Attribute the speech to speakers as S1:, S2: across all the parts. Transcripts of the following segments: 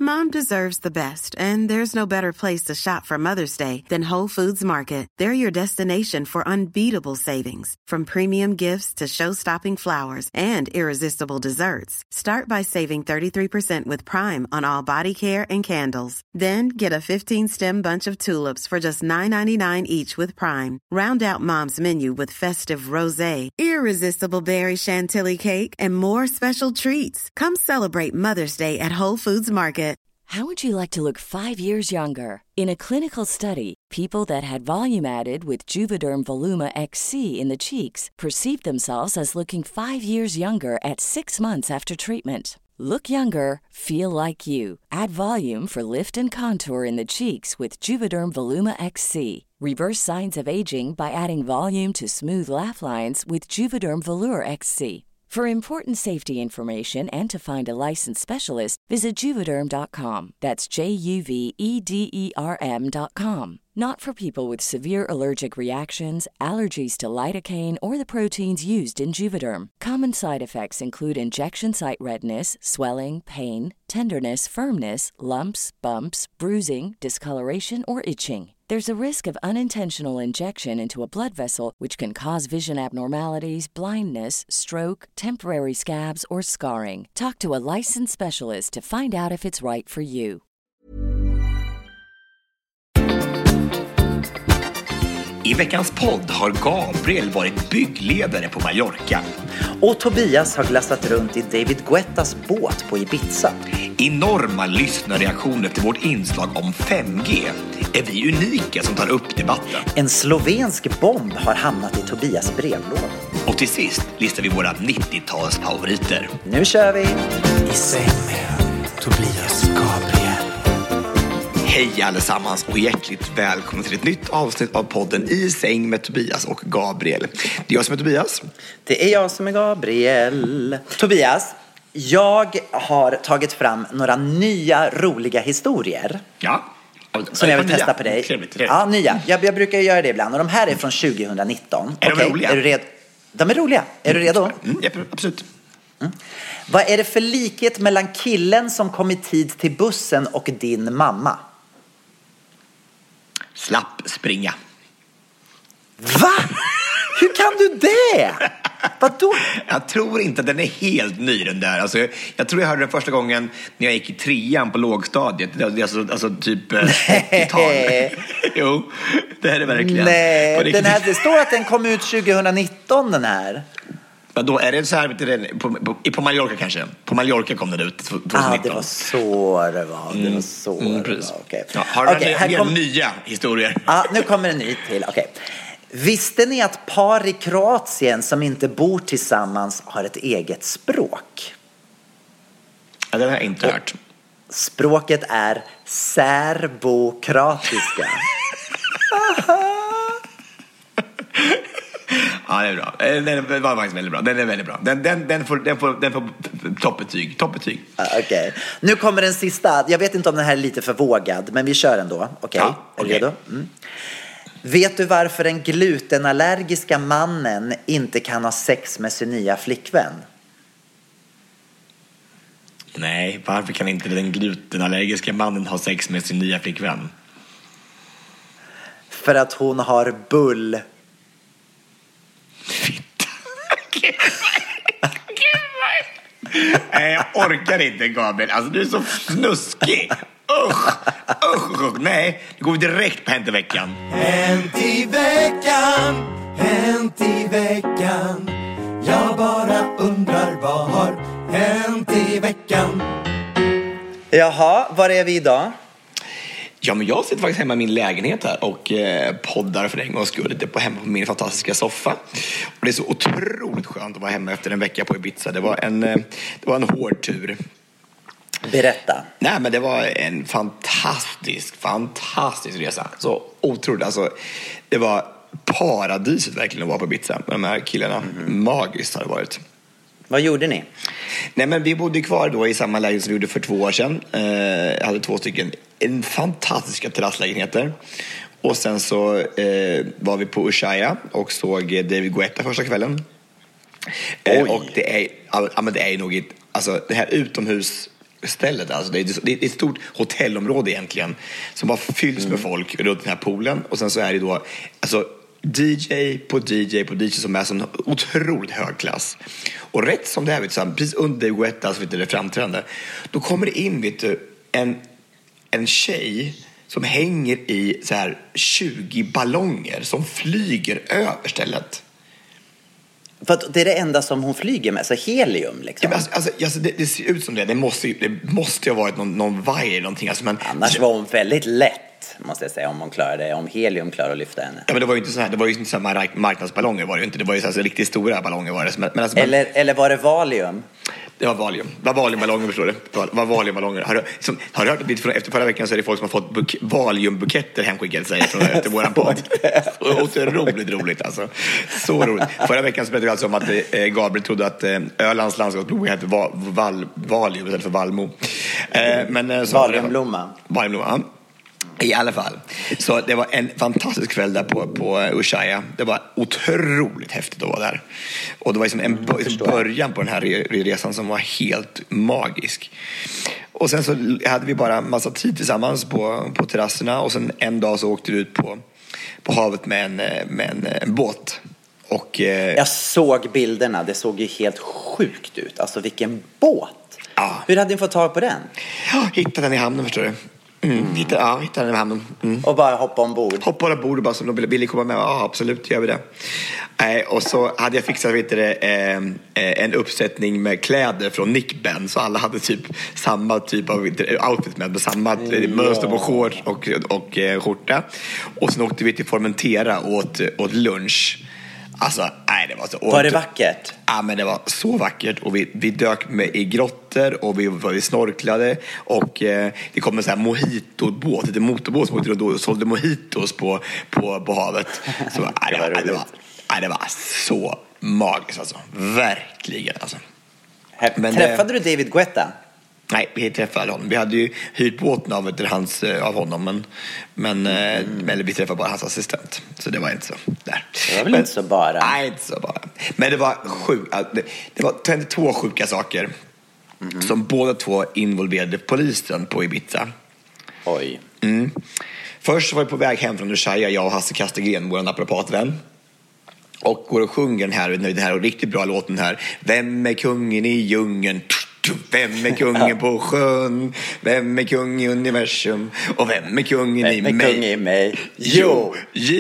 S1: Mom deserves the best, and there's no better place to shop for Mother's Day than Whole Foods Market. They're your destination for unbeatable savings, from premium gifts to show-stopping flowers and irresistible desserts. Start by saving 33% with Prime on all body care and candles. Then get a 15-stem bunch of tulips for just $9.99 each with Prime. Round out Mom's menu with festive rosé, irresistible berry chantilly cake, and more special treats. Come celebrate Mother's Day at Whole Foods Market.
S2: How would you like to look 5 years younger? In a clinical study, people that had volume added with Juvederm Voluma XC in the cheeks perceived themselves as looking 5 years younger at 6 months after treatment. Look younger, feel like you. Add volume for lift and contour in the cheeks with Juvederm Voluma XC. Reverse signs of aging by adding volume to smooth laugh lines with Juvederm Volure XC. For important safety information and to find a licensed specialist, visit Juvederm.com. That's JUVEDERM.com. Not for people with severe allergic reactions, allergies to lidocaine, or the proteins used in Juvederm. Common side effects include injection site redness, swelling, pain, tenderness, firmness, lumps, bumps, bruising, discoloration, or itching. There's a risk of unintentional injection into a blood vessel, which can cause vision abnormalities, blindness, stroke, temporary scabs, or scarring. Talk to a licensed specialist to find out if it's right for you.
S3: I veckans podd har Gabriel varit byggledare på Mallorca.
S4: Och Tobias har glassat runt i David Guettas båt på Ibiza.
S3: Enorma lyssnarreaktioner efter vårt inslag om 5G. Är vi unika som tar upp debatten?
S4: En slovensk bomb har hamnat i Tobias brevlåda.
S3: Och till sist listar vi våra 90-talsfavoriter.
S4: Nu kör vi!
S5: I säng med Tobias Gabriel.
S3: Hej allesammans och hjärtligt välkomna till ett nytt avsnitt av podden I säng med Tobias och Gabriel. Det är jag som är Tobias.
S4: Det är jag som är Gabriel. Tobias, jag har tagit fram några nya roliga historier.
S3: Ja.
S4: Som jag vill testa på dig.
S3: Trevligt.
S4: Ja, nya. Jag brukar göra det ibland. Och de här är från 2019.
S3: Är de roliga?
S4: Är du redo? De är roliga. Är du redo?
S3: Ja, absolut.
S4: Vad är det för likhet mellan killen som kom i tid till bussen och din mamma?
S3: Slapp springa.
S4: Va? Hur kan du det? Vadå?
S3: Jag tror inte att den är helt ny den där. Alltså, jag tror jag hörde den första gången när jag gick i 3:an på lågstadiet. Det är alltså typ 80-tal. Jo, det är det verkligen.
S4: Nej, det står att den kom ut 2019 den här.
S3: Då är det så här på Mallorca kanske. På Mallorca kom den ut 2019.
S4: Det var så det var. Det var så det var. Okay.
S3: Ja, har du här nya historier?
S4: Ja, nu kommer en ny till. Okay. Visste ni att par i Kroatien som inte bor tillsammans har ett eget språk?
S3: Ja, det har jag inte hört.
S4: Språket är serbokroatiska.
S3: Ja, det är bra. Den var faktiskt väldigt bra. Den är väldigt bra. Den får toppbetyg.
S4: Okej. Nu kommer den sista. Jag vet inte om den här är lite för vågad, men vi kör ändå. Okej.
S3: Ja,
S4: är du redo? Vet du varför den glutenallergiska mannen inte kan ha sex med sin nya flickvän?
S3: Nej, varför kan inte den glutenallergiska mannen ha sex med sin nya flickvän?
S4: För att hon har bull.
S3: Nej, jag orkar inte, Gabriel. Alltså, du är så snuskig. Usch. Nej, nu går vi direkt på Hänt i veckan.
S5: Hänt i veckan. Jag bara undrar vad har hänt i veckan.
S4: Jaha, var är vi idag?
S3: Ja, men jag sitter faktiskt hemma i min lägenhet här och poddar för en gångs skull lite hemma på min fantastiska soffa. Och det är så otroligt skönt att vara hemma efter en vecka på Ibiza. Det var en hård tur.
S4: Berätta.
S3: Nej, men det var en fantastisk resa. Så otroligt. Alltså, det var paradiset verkligen att vara på Ibiza med de här killarna. Magiskt har det varit.
S4: Vad gjorde ni?
S3: Nej, men vi bodde kvar då i samma lägenhet som vi gjorde för 2 år sedan. Jag hade 2 stycken fantastiska terrasslägenheter. Och sen så var vi på Ushuaia och såg David Guetta första kvällen. Och det är nog alltså det här utomhus stället. Alltså det är ett stort hotellområde egentligen som bara fylls med folk runt den här poolen. Och sen så är det då alltså DJ på DJ som är sån otroligt hög klass. Och rätt som det är, vet du, precis under Guetta så vet du, det framträdande, då kommer det in, vet du, en tjej som hänger i så här 20 ballonger som flyger över stället.
S4: För att det är det enda som hon flyger med, så helium liksom.
S3: Ja, alltså, det ser ut som det. Det måste ju ha varit någon vajer någonting. Alltså, men
S4: annars var hon väldigt lätt, måste jag säga, om hon klarade, om helium klarar att lyfta henne.
S3: Ja, men det var ju inte så här, det var ju inte så här marknadsballonger var det ju inte. Det var ju så här, så riktigt stora ballonger var det. Men alltså,
S4: eller var det Valium?
S3: Det var Valium. Det var Valiumballonger, förstår du? Det var Valiumballonger. Har du hört att efter förra veckan så är det folk som har fått Valiumbuketter hemskickade sig efter våran podd. Otroligt roligt alltså. Så roligt. Förra veckan så berättade vi alltså om att Gabriel trodde att Ölands landskapsblomma hette Valium istället för Valmo.
S4: Valiumblomma.
S3: Valiumblomma. I alla fall. Så det var en fantastisk kväll där på Ushuaia. Det var otroligt häftigt att vara där. Och det var liksom en början på den här resan som var helt magisk. Och sen så hade vi bara massa tid tillsammans på terrasserna. Och sen en dag så åkte vi ut på havet med en båt. Och,
S4: jag såg bilderna. Det såg ju helt sjukt ut. Alltså vilken båt.
S3: Ja.
S4: Hur hade ni fått tag på den?
S3: Ja, hittade den i hamnen, förstår du. Hittade den i hamnen.
S4: Och bara hoppa ombord.
S3: Hoppa ombord och bara så de ville komma med. Ja, absolut, gör vi det. Och så hade jag fixat en uppsättning med kläder från Nick Ben. Så alla hade typ samma typ av outfit med samma mönster på shorts och skjorta. Och sen åkte vi till Formentera åt lunch. Alltså, nej, det var så.
S4: Var det vackert?
S3: Ja, men det var så vackert. Och vi dök i grottor och vi snorklade. Och det kom en sån här mojito-båt, ett motorbåt som åkte runt och sålde mojitos på havet. Så det var så magiskt alltså. Verkligen alltså.
S4: Träffade du David Guetta?
S3: Nej, vi träffade honom. Vi hade ju hyrt båten av honom, men vi träffade bara hans assistent. Så det var inte så där.
S4: Det var väl inte så bara?
S3: Nej, inte så bara. Men det var det var 2 sjuka saker som båda två involverade polisen på Ibiza.
S4: Oj.
S3: Först var vi på väg hem från Ushuaia, jag och Hasse Kastegren, vår naprapatvän. Och går och sjunger den här riktigt bra låten här. Vem är kungen i djungeln? Vem är kungen på sjön? Vem är kung i universum? Och vem är kungen i mig?
S4: Vem är kung i mig? Jo!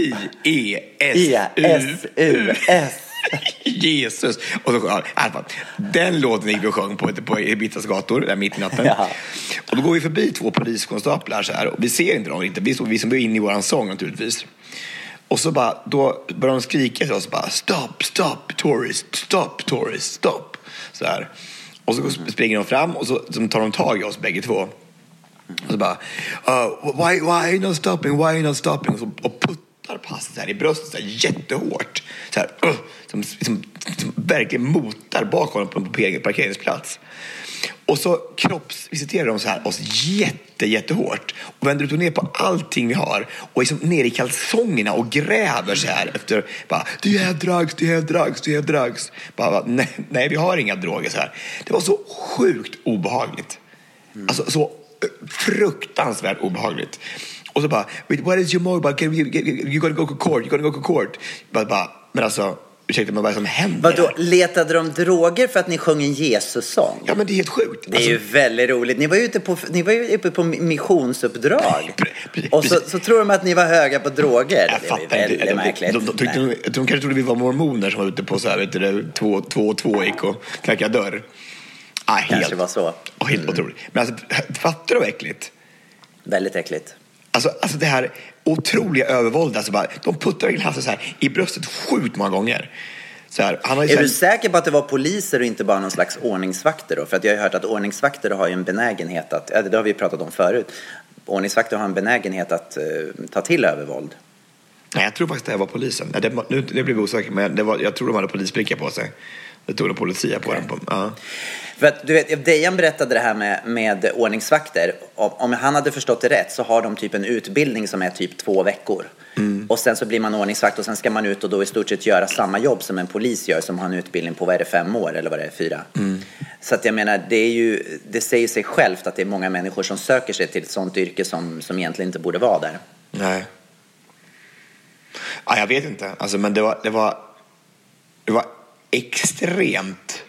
S3: J-E-S-U-S. Jesus. Och så, ja, den låten gick vi och sjöng på Ibizas gator där mitt i natten. Ja. Och då går vi förbi 2 poliskonstaplar så här, och vi ser inte dem riktigt. Vi som är inne i våran sång naturligtvis. Och så bara, då börjar de skrika till oss bara, stop tourist, stop. Så här. Och så springer de fram och så tar de tag i oss bägge två. Och så bara, why are you not stopping? Och puttar passet här i bröstet så här jättehårt. Så här, som verkligen motar bakom på en parkeringsplats. Och så kroppsvisiterar de så här oss jättehårt och vänder ut och ner på allting vi har och liksom ner i kalsongerna och gräver så här efter bara, do you have drugs? Bara, nej, vi har inga droger så här. Det var så sjukt obehagligt. Alltså så fruktansvärt obehagligt. Och så bara, what is your mobile? You gotta go to court. Bara, men alltså, ursäkta mig, vad som händer?
S4: Vadå, letade de droger för att ni sjöng en Jesus-sång?
S3: Ja, men det är helt sjukt.
S4: Det är ju väldigt roligt. Ni var ju uppe på missionsuppdrag. Och så tror de att ni var höga på droger.
S3: Jag fattar inte.
S4: Väldigt märkligt.
S3: De kanske trodde vi var mormoner som var ute på så här, vet du, 2 gick och knackade dörr.
S4: Kanske var så.
S3: Och helt otroligt. Men alltså, fattar du vad äckligt?
S4: Väldigt äckligt.
S3: Alltså det här otroliga övervåld, alltså bara, de puttar in Hasse så här i bröstet sjukt många gånger. Så här,
S4: är du säker på att det var poliser och inte bara någon slags ordningsvakter då? För att jag har hört att ordningsvakter har ju en benägenhet att, det har vi pratat om förut, ordningsvakter har en benägenhet att ta till övervåld.
S3: Nej, jag tror faktiskt det var polisen. Det blev osäker, men jag tror de hade polisbricka på sig. Det tog de politia på den. Ja.
S4: För att, du vet, Dejan berättade det här med ordningsvakter. Om han hade förstått det rätt så har de typ en utbildning som är typ 2 veckor. Och sen så blir man ordningsvakt och sen ska man ut och då i stort sett göra samma jobb som en polis gör som har en utbildning på, vad är det, 5 år eller vad det är, 4. Så att jag menar, det säger sig självt att det är många människor som söker sig till ett sånt yrke som egentligen inte borde vara där.
S3: Nej. Ja, jag vet inte. Alltså, men det var extremt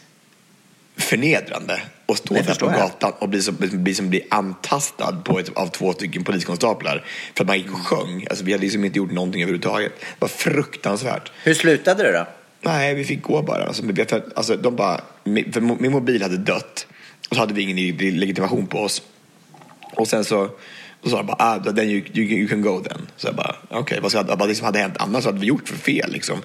S3: förnedrande att stå där på gatan och bli antastad av 2 stycken poliskonstaplar för att man gick och sjöng. Alltså, vi hade liksom inte gjort någonting överhuvudtaget. Det var fruktansvärt.
S4: Hur slutade det då?
S3: Nej, vi fick gå bara. Alltså, de bara, för min mobil hade dött och så hade vi ingen legitimation på oss. Och sen så sa de bara, then you can go then. Så jag bara, okej, vad liksom hade hänt annars? Vad hade vi gjort för fel liksom?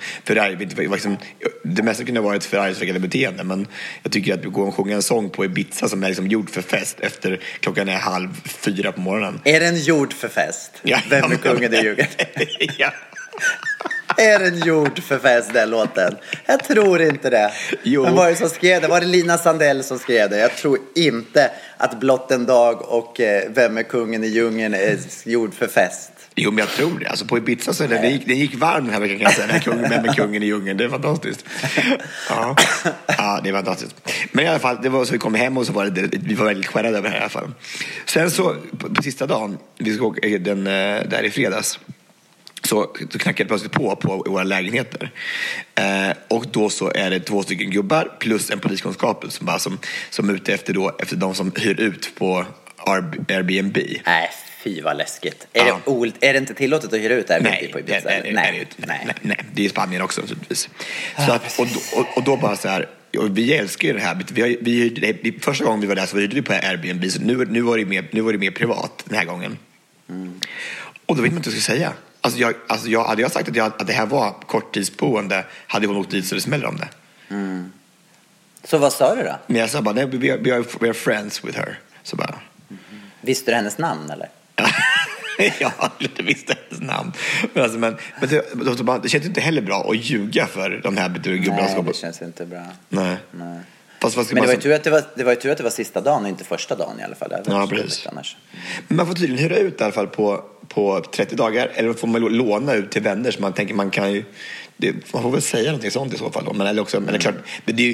S3: Det mesta kunde ha varit förargelseväckande beteende, men jag tycker att vi går och sjunger en sång på Ibiza som är liksom gjord för fest efter klockan är 3:30 på morgonen.
S4: Är den gjord för fest?
S3: Ja.
S4: Vem är kungen i Djurgården?
S3: Ja.
S4: Är den gjord för fest, den låten? Jag tror inte det.
S3: Jo.
S4: Men var det som skrev det? Var det Lina Sandell som skrev det? Jag tror inte att Blott en dag och Vem är kungen i djungeln är gjord för fest.
S3: Jo, men jag tror det. Alltså på Ibiza så den gick varm den här veckan, kan jag säga. Vem är kungen i djungeln? Det är fantastiskt. Ja, det är fantastiskt. Men i alla fall, det var så vi kom hem och så var vi var väldigt skärrade över det här i alla fall. Sen så, på sista dagen, vi ska åka där i fredags, så knackade det plötsligt på våra lägenheter. Och då så är det 2 stycken gubbar plus en poliskonstapel som är ute efter de som hyr ut på Airbnb.
S4: Nej, fy vad läskigt. Är det inte tillåtet att hyra ut Airbnb på Ibiza?
S3: Nej, det är Spanien också naturligtvis. Så att, och då bara så här, och vi älskar ju det här. Första gången vi var där så hyrde vi på Airbnb, så nu var det mer privat den här gången. Och då vet man inte vad jag ska säga. Alltså hade jag sagt att det här var korttidsboende, hade hon åkt dit så det smäller om det.
S4: Så vad sa du då?
S3: Men jag sa bara, nej, we are friends with her. Så bara.
S4: Visste du hennes namn eller?
S3: Ja, jag visste hennes namn. Men det känns inte heller bra att ljuga för de här gubbarna.
S4: Nej, det känns inte bra.
S3: Nej.
S4: Men det var ju tur att det var sista dagen och inte första dagen i alla fall.
S3: Ja, precis. Men man får tydligen hyra ut i alla fall på 30 dagar. Eller får man låna ut till vänner som man tänker man kan ju... man får väl säga någonting sånt i så fall då. Men det är klart, men det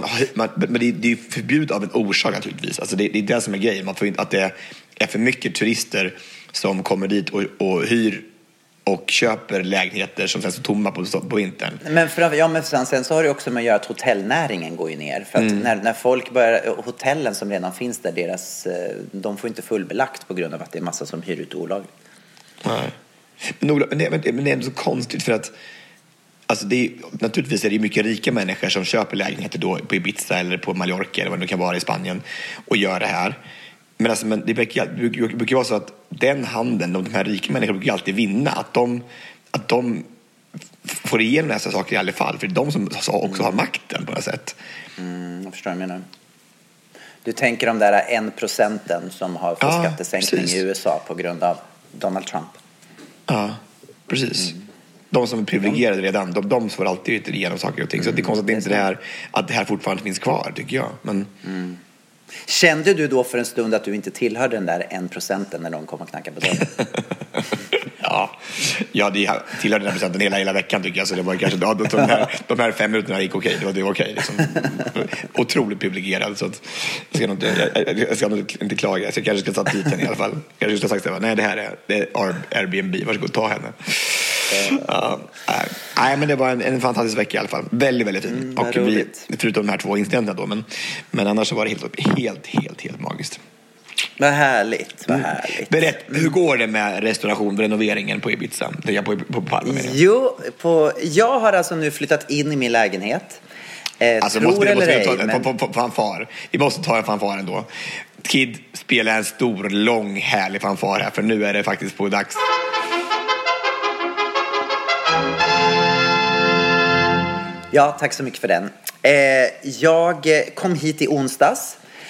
S3: är ju förbjudet av en orsak naturligtvis. Alltså det är det som är grejen. Man får inte att det är för mycket turister som kommer dit och hyr och köper lägenheter som sen står tomma på vintern.
S4: Men sen så har det också med att göra att hotellnäringen går ju ner. För att när folk börjar, hotellen som redan finns där, de får inte fullbelagt på grund av att det är massa som hyr ut olagligt.
S3: Nej. Men det är ändå så konstigt för att alltså naturligtvis är det mycket rika människor som köper lägenheter då på Ibiza eller på Mallorca eller vad det kan vara i Spanien och gör det här. Men det brukar vara så att den handeln, de här rika människorna brukar alltid vinna. Att de får igenom dessa saker i alla fall. För det är de som också har makten på något sätt.
S4: Jag förstår vad jag menar. Du tänker om där 1% som har fått skattesänkning precis. I USA på grund av Donald Trump.
S3: Ja, precis. De som är privilegierade redan, de får alltid inte igenom saker och ting. Så det är konstigt att det här fortfarande finns kvar, tycker jag. Men...
S4: Kände du då för en stund att du inte tillhörde den där 1% när de kom och knackade på dörren?
S3: Ja, det tillhörde den procenten hela veckan tycker jag. Så det var kanske de här 5 minuterna gick okej. Det var okej. Liksom. Otroligt privilegierad. Så att jag ska nog inte klaga. Så jag kanske ska ta dit henne i alla fall. Jag kanske ska sagt nej, det här är Airbnb. Varsågod, ta henne. Nej, men det var en fantastisk vecka i alla fall. Väldigt, väldigt fin. Och förutom de här 2 incidenterna då. Men annars så var det helt magiskt.
S4: Vad härligt, vad härligt.
S3: Berätt, hur går det med renoveringen på Ibiza? På Palma?
S4: Jo, jag har alltså nu flyttat in i min lägenhet.
S3: Fanfar. Vi måste ta en fanfar ändå. Kid spelar en stor, lång, härlig fanfar här. För nu är det faktiskt på dags.
S4: Ja, tack så mycket för den. Jag kom hit i onsdags.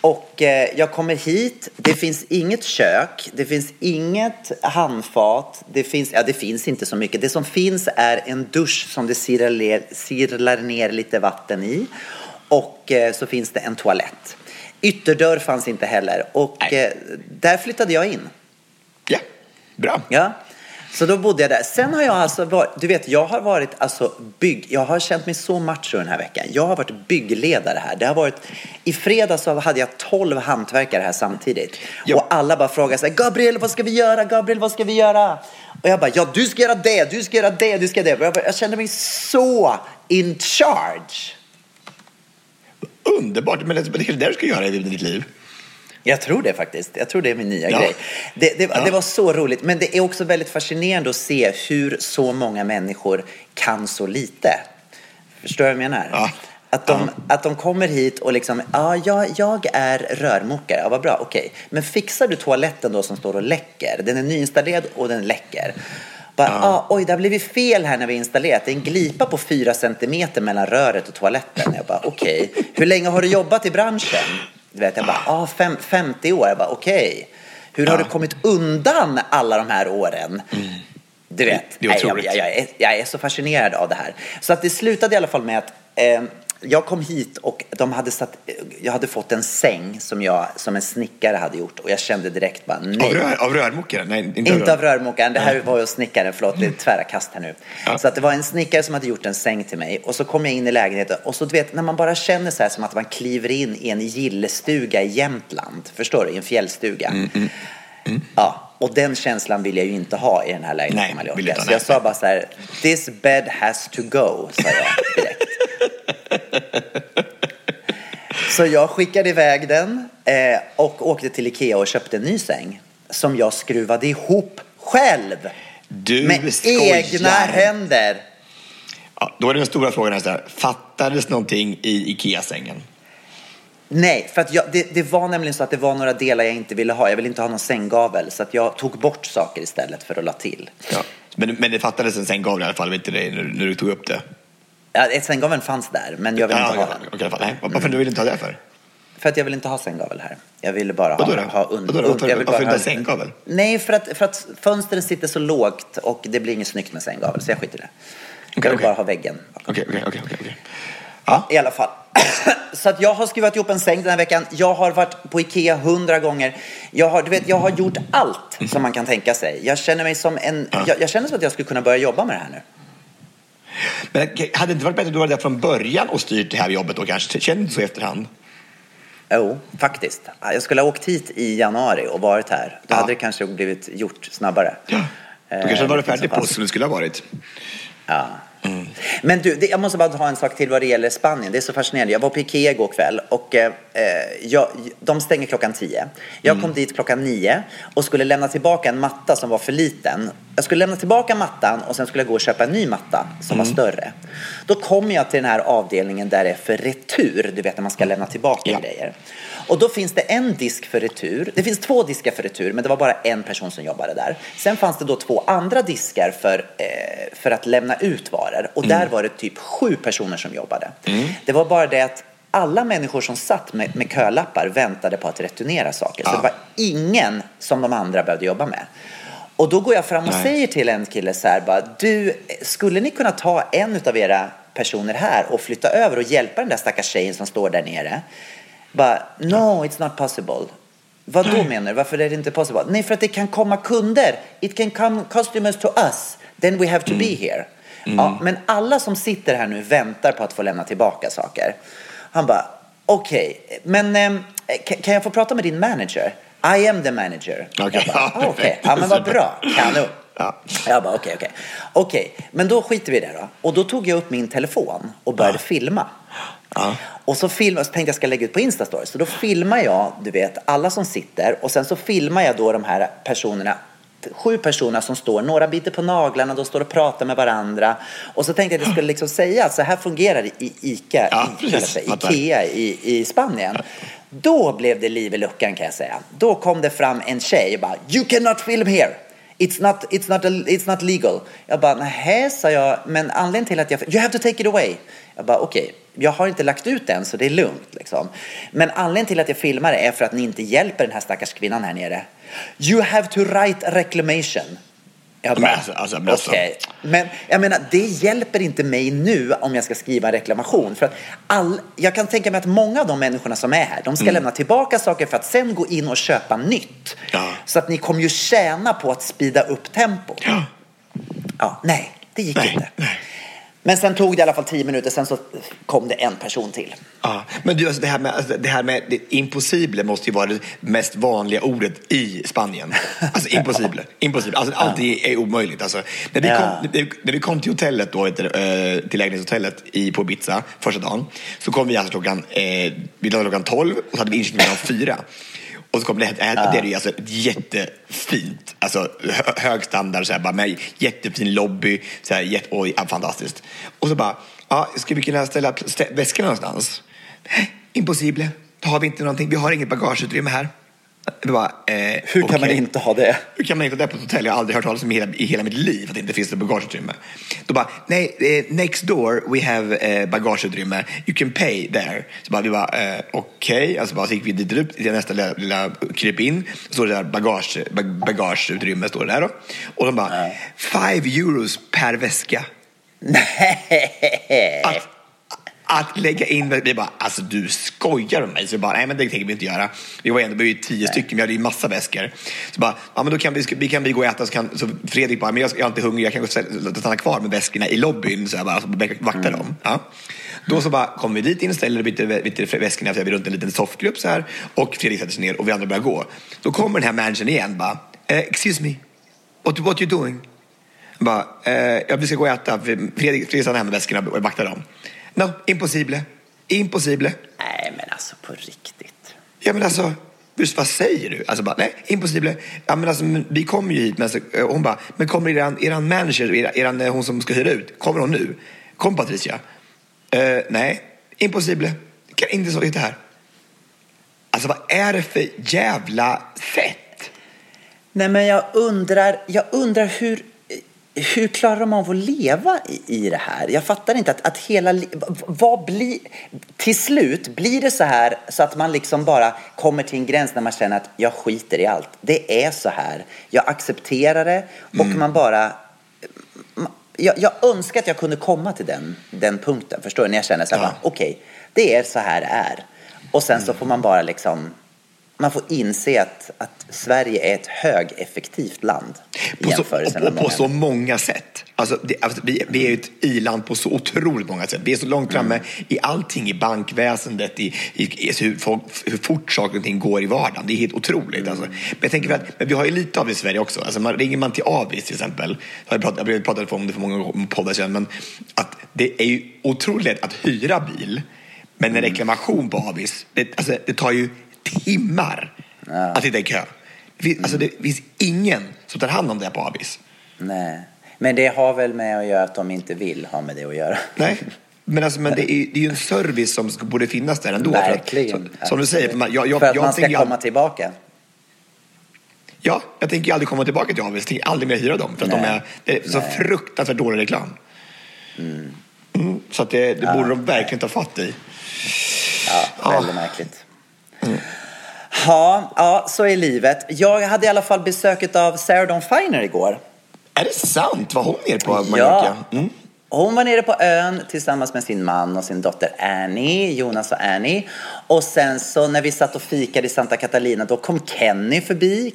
S4: Och jag kommer hit, det finns inget kök, det finns inget handfat, det finns inte så mycket. Det som finns är en dusch som det sirlar ner lite vatten i. Och så finns det en toalett. Ytterdörr fanns inte heller. Och där flyttade jag in.
S3: Ja, bra.
S4: Ja. Så då bodde jag där. Sen har jag alltså varit, du vet, jag har varit alltså jag har känt mig så macho den här veckan. Jag har varit byggledare här. Det har varit, i fredags så hade jag 12 hantverkare här samtidigt. Ja. Och alla bara frågar sig, Gabriel, vad ska vi göra? Gabriel, vad ska vi göra? Och jag bara, ja, du ska göra det, du ska göra det, du ska göra det. Jag kände mig så in charge.
S3: Underbart, men det är det du ska göra i ditt liv.
S4: Jag tror det faktiskt. Jag tror det är min nya grej. Det var så roligt. Men det är också väldigt fascinerande att se hur så många människor kan så lite. Förstår du vad jag menar? Ja. Att de kommer hit och liksom, jag är rörmokare. Ja, vad bra, okej. Men fixar du toaletten då som står och läcker? Den är nyinstallerad och den läcker. Oj, det har blivit fel här när vi installerat. Det är en glipa på 4 centimeter mellan röret och toaletten. Jag bara, okej. Hur länge har du jobbat i branschen? Du vet, jag bara, 50 år. Jag bara, okej. Hur har du kommit undan alla de här åren? Du vet, jag är så fascinerad av det här. Så att det slutade i alla fall med att jag kom hit och jag hade fått en säng som en snickare hade gjort. Och jag kände direkt bara, nej.
S3: Av rörmokaren? Nej,
S4: inte av rörmokaren. Det här var ju snickaren, förlåt, det är tvära kast här nu. Ja. Så att det var en snickare som hade gjort en säng till mig. Och så kom jag in i lägenheten. Och så du vet, när man bara känner så här som att man kliver in i en gillestuga i Jämtland. Förstår du? I en fjällstuga. Ja, och den känslan vill jag ju inte ha i den här lägenheten. Nej, så jag sa bara så här, this bed has to go, sa jag direkt. Så jag skickade iväg den och åkte till Ikea och köpte en ny säng som jag skruvade ihop själv. Med egna händer.
S3: Ja, då är den stora frågan här, fattades någonting i Ikea-sängen?
S4: Nej, för att det var nämligen så att det var några delar jag inte ville ha. Jag ville inte ha någon sänggavel, så att jag tog bort saker istället för att la till. Ja.
S3: Men det fattades en sänggavel i alla fall, inte det, när du tog upp det?
S4: Ja, sänggaveln fanns där, men jag ville inte ha den.
S3: Okej, nej. Varför du ville inte ha det för?
S4: För att jag vill inte ha sänggavel här. Jag ville bara ha
S3: Varför inte ha sänggavel?
S4: Nej, för att fönstren sitter så lågt och det blir inget snyggt med sänggavel, så jag skiter i det. Jag vill bara ha väggen.
S3: Okej.
S4: Ja, i alla fall. Så att jag har skrivit ihop en säng den här veckan. Jag har varit på Ikea 100 gånger. Jag har gjort allt som man kan tänka sig. Jag känner mig som jag känner som att jag skulle kunna börja jobba med det här nu.
S3: Men hade det inte varit bättre att du var där från början och styrt det här jobbet och kanske kände du så i efterhand?
S4: Jo, faktiskt. Jag skulle ha åkt hit i januari och varit här. Då hade det kanske blivit gjort snabbare.
S3: Ja. Du kanske hade varit färdig på som det skulle ha varit.
S4: Ja. Men du, jag måste bara ha en sak till vad det gäller Spanien. Det är så fascinerande. Jag var på Ikea igår kväll och de stänger klockan 10. Jag kom dit klockan 9 och skulle lämna tillbaka en matta som var för liten. Jag skulle lämna tillbaka mattan och sen skulle jag gå och köpa en ny matta som var större. Då kom jag till den här avdelningen där det är för retur. Du vet, när man ska lämna tillbaka grejer. Och då finns det en disk för retur. Det finns 2 diskar för retur, men det var bara en person som jobbade där. Sen fanns det då 2 andra diskar för att lämna ut varor. Och där var det typ 7 personer som jobbade. Det var bara det att alla människor som satt med kölappar väntade på att returnera saker. Så det var ingen som de andra behövde jobba med. Och då går jag fram och säger till en kille så här bara, du, skulle ni kunna ta en av era personer här och flytta över och hjälpa den där stackars tjejen som står där nere? Bara, no, it's not possible. Vad då menar du? Varför är det inte possible? Nej, för att det kan komma kunder. It can come customers to us. Then we have to be here. Ja, men alla som sitter här nu väntar på att få lämna tillbaka saker. Han bara, okej. Men kan jag få prata med din manager? I am the manager. Okej. Ja, men vad bra. Kanon. Jag bara, okej. Men då skiter vi i det då. Och då tog jag upp min telefon och började filma. Och så tänkte jag ska lägga ut på Instastory. Så då filmar jag, du vet, alla som sitter. Och sen så filmar jag då de här personerna, 7 personer som står, några biter på naglarna, de står och pratar med varandra. Och så tänkte jag att jag skulle liksom säga att så här fungerar det i Ikea i Spanien. Då blev det liv i luckan, kan jag säga. Då kom det fram en tjej och bara, you cannot film here. It's not legal. Jag bara, nej, sa jag, men anledningen till att you have to take it away. Jag bara, okej. jag har inte lagt ut den, så det är lugnt liksom. Men anledningen till att jag filmar är för att ni inte hjälper den här stackars kvinnan här nere. You have to write a reclamation. Okay. Men jag menar, det hjälper inte mig nu om jag ska skriva en reklamation. För att jag kan tänka mig att många av de människorna som är här, de ska lämna tillbaka saker för att sen gå in och köpa nytt. Så att ni kommer ju tjäna på att speeda upp tempo. Nej, det gick inte. Nej. Men sen tog det i alla fall 10 minuter, sen så kom det en person till.
S3: Ja, men du, alltså det här med det impossible måste ju vara det mest vanliga ordet i Spanien. Alltså impossible. Alltså allt är omöjligt. Alltså, när vi kom till hotellet då, till lägenhetshotellet på Ibiza första dagen, så kom vi alltså klockan 12 och så hade vi inköpt klockan 4. Och så kom det är ju alltså jättefint, alltså hög standard så här, bara med jättefin lobby så här, fantastiskt. Och så bara, ska vi kunna ställa väskorna någonstans? Impossible. Då har vi inte någonting, vi har inget bagageutrymme här. Bara,
S4: hur kan man inte ha det?
S3: Hur kan man inte ha det på ett hotell? Jag har aldrig hört talas om i hela mitt liv att det inte finns ett bagageutrymme. Då bara, nej, next door we have bagageutrymme. You can pay there. Så bara, vi bara, okej. Alltså bara så gick vi dit upp till nästa lilla kryp in. Så står det där bagageutrymme står det där då. Och de bara, 5 euros per väska.
S4: Nej.
S3: Att lägga in, vi bara, alltså du skojar om mig. Så bara, nej men det tänker vi inte göra. Vi var ändå 10 stycken, vi hade ju massa väskor. Så bara, men då kan vi gå och äta. Så Fredrik bara, men jag är inte hungrig, jag kan gå och stanna kvar med väskorna i lobbyn. Så jag bara, vakta dem. Ja. Då så bara, kommer vi dit in, ställer vi väskorna, så är vi runt en liten soffgrupp så här. Och Fredrik sätter sig ner och vi andra börjar gå. Då kommer den här managern igen, bara, excuse me, what you doing? Bara, vi ska gå och äta. Fredrik stannar här med väskorna och vaktar dem. No, impossible.
S4: Nej, men alltså på riktigt.
S3: Ja, men alltså, just vad säger du? Alltså bara, nej, impossible. Ja, men alltså, vi kommer ju hit. Men alltså, hon bara, men kommer eran manager, hon som ska hyra ut, kommer hon nu? Kom Patricia. Nej, impossible. Kan inte så det här. Alltså, vad är det för jävla sätt?
S4: Nej, men jag undrar hur klarar de av att leva i det här? Jag fattar inte att till slut blir det så här så att man liksom bara kommer till en gräns när man känner att jag skiter i allt. Det är så här. Jag accepterar det och man bara... Jag önskar att jag kunde komma till den punkten. Förstår du? När jag känner så här, okej, det är så här det är. Och sen så får man bara liksom... Man får inse att Sverige är ett högeffektivt land
S3: på så många sätt. Alltså, vi är ju ett i-land på så otroligt många sätt. Vi är så långt framme i allting, i bankväsendet, i hur fort saker och ting går i vardagen. Det är helt otroligt. Alltså. Men jag tänker att vi har ju lite av det i Sverige också. Alltså, ringer man till Avis till exempel, jag har pratat om det för många poddar sedan, men att det är ju otroligt lätt att hyra bil, men en reklamation på Avis, det tar ju timmar att sitta i kö. Det finns ingen som tar hand om det på Avis. Nej,
S4: men det har väl med att göra att de inte vill ha med det att göra.
S3: Nej, men det är ju en service som borde finnas där ändå.
S4: Verkligen.
S3: Som du säger,
S4: för att man ska komma tillbaka.
S3: Ja, jag tänker aldrig komma tillbaka till Avis. Jag tänker aldrig mer hyra dem. För att det är så fruktansvärt dålig reklam. Så att det borde de verkligen ta fatt i.
S4: Ja, väldigt märkligt. Ja, så är livet. Jag hade i alla fall besöket av Sarah Dawn Finer igår.
S3: Är det sant? Var hon nere på Mallorca?
S4: Ja, hon var nere på ön tillsammans med sin man och sin dotter Annie, Jonas och Annie. Och sen så när vi satt och fikade i Santa Catalina, då kom Kenny förbi.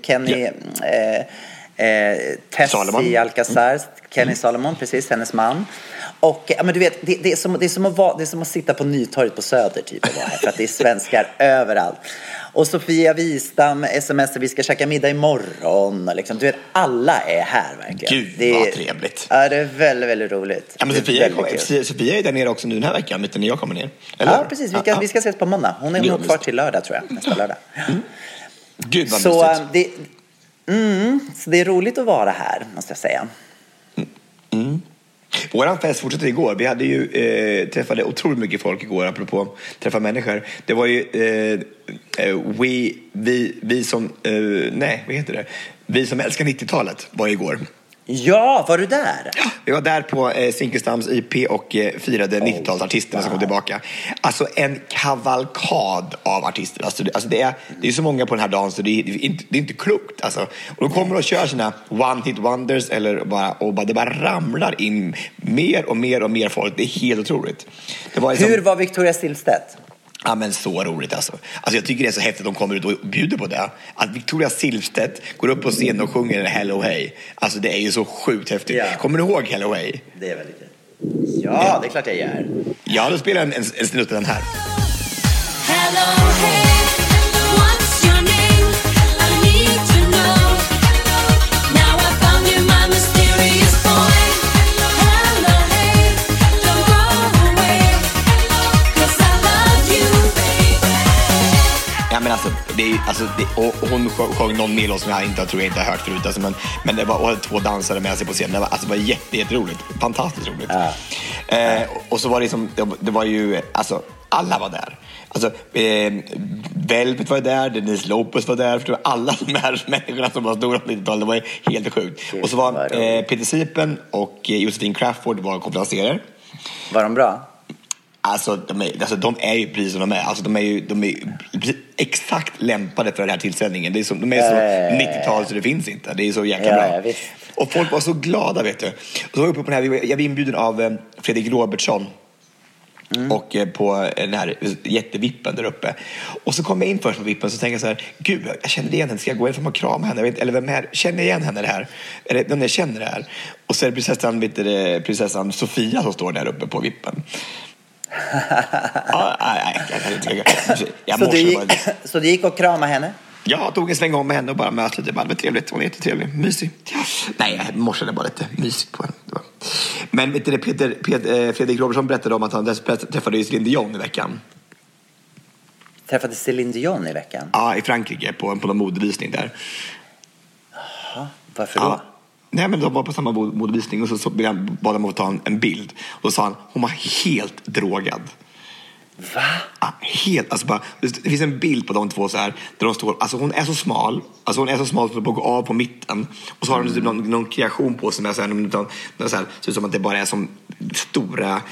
S4: Tessie Alcazar, Kenny Salomon, precis, hennes man. Och men du vet, det är som att sitta på Nytorget på Söder typ och vara här, för att det är svenskar överallt. Och Sofia Wistam smsar, vi ska käka middag imorgon och liksom, du vet, alla är här verkligen.
S3: Gud, vad trevligt.
S4: Ja, det är väldigt, väldigt roligt.
S3: Ja, men Sofia är där nere också nu den här veckan, när jag kommer ner.
S4: Eller? Ja, precis, vi ska ses på måndag. Hon är nog kvar till lördag, tror jag, nästa lördag.
S3: Gud, vad
S4: så så det är roligt att vara här, måste jag säga.
S3: Våran fest fortsatte igår. Vi hade ju träffade otroligt mycket folk igår, apropå träffa människor. Det var ju vi som vad heter det? Vi som älskar 90-talet var igår.
S4: Ja, var du där?
S3: Ja, vi var där på Zinkelstams IP och firade 90-talsartisterna som kom tillbaka. Alltså en kavalkad av artister. Alltså det är så många på den här dagen så det är inte klokt. Alltså. Och de kommer och kör sina one-hit wonders det bara ramlar in mer och mer folk. Det är helt otroligt.
S4: Hur var Victoria Silvstedt?
S3: Ja, men så roligt alltså. Jag tycker det är så häftigt att de kommer ut och bjuder på det. Att Victoria Silvstedt går upp på scenen och sjunger Hello Hey. Alltså det är ju så sjukt häftigt. Ja. Kommer du ihåg Hello Hey?
S4: Det är väldigt kul. Ja, det är klart jag gör.
S3: Ja, då spelar en snutt den här.
S6: Hello, hey, what's your name? I need to know. Now I found you, my mysterious boy. Hello, hey, don't go away. 'Cause I love you, baby.
S3: Ja, men och hon sjöng någon mer låt som jag inte har hört förut. Alltså, men det var 2 dansare med sig på scenen. Det var jätteroligt. Fantastiskt roligt. Ja. Och så var det liksom, det var ju, alltså alla var där. Alltså, Velvet var där, Denise Lopez var där. För alla de här människorna som var stora på 90-talet, det var helt sjukt. Och så var Peter Sipen och Josephine Crawford var konferenserer.
S4: Var de bra?
S3: Alltså de är ju precis som de är. Alltså de är exakt lämpade för den här tillställningen. De är så 90-tal så det finns inte. Det är så jäkla bra.
S4: Visst.
S3: Och folk var så glada, vet du. Och så var jag uppe på den här, jag var inbjuden av Fredrik Robertsson. Och på den här jättevippen där uppe. Och så kom jag in först på vippen så tänkte jag så här: gud, jag känner igen henne, ska jag gå in för att krama henne? Eller vem är, känner jag igen henne det här? Eller vem jag känner det här? Och så är det prinsessan Sofia som står där uppe på vippen.
S4: Så du gick och kramade henne?
S3: Jag tog en sväng om med henne och bara möt lite. Det var trevligt, hon är jättetrevlig, mysig. Nej, jag morsade bara lite mysigt på henne. Men vet du, Fredrik Robertsson berättade om att han träffade Céline Dion i veckan.
S4: Träffade Céline Dion i veckan?
S3: Ja, i Frankrike på någon modevisning där.
S4: Jaha, varför då? Ja.
S3: Nej, men de var på samma modevisning och så bad de att ta en bild. Och då sa han, hon var helt drogad.
S4: Va?
S3: Ja, helt, alltså bara, det finns en bild på de två så här, där de står, alltså hon är så smal att de går av på mitten. Och så har de typ någon kreation på sig med så här, så ser ut som att det bara är som stora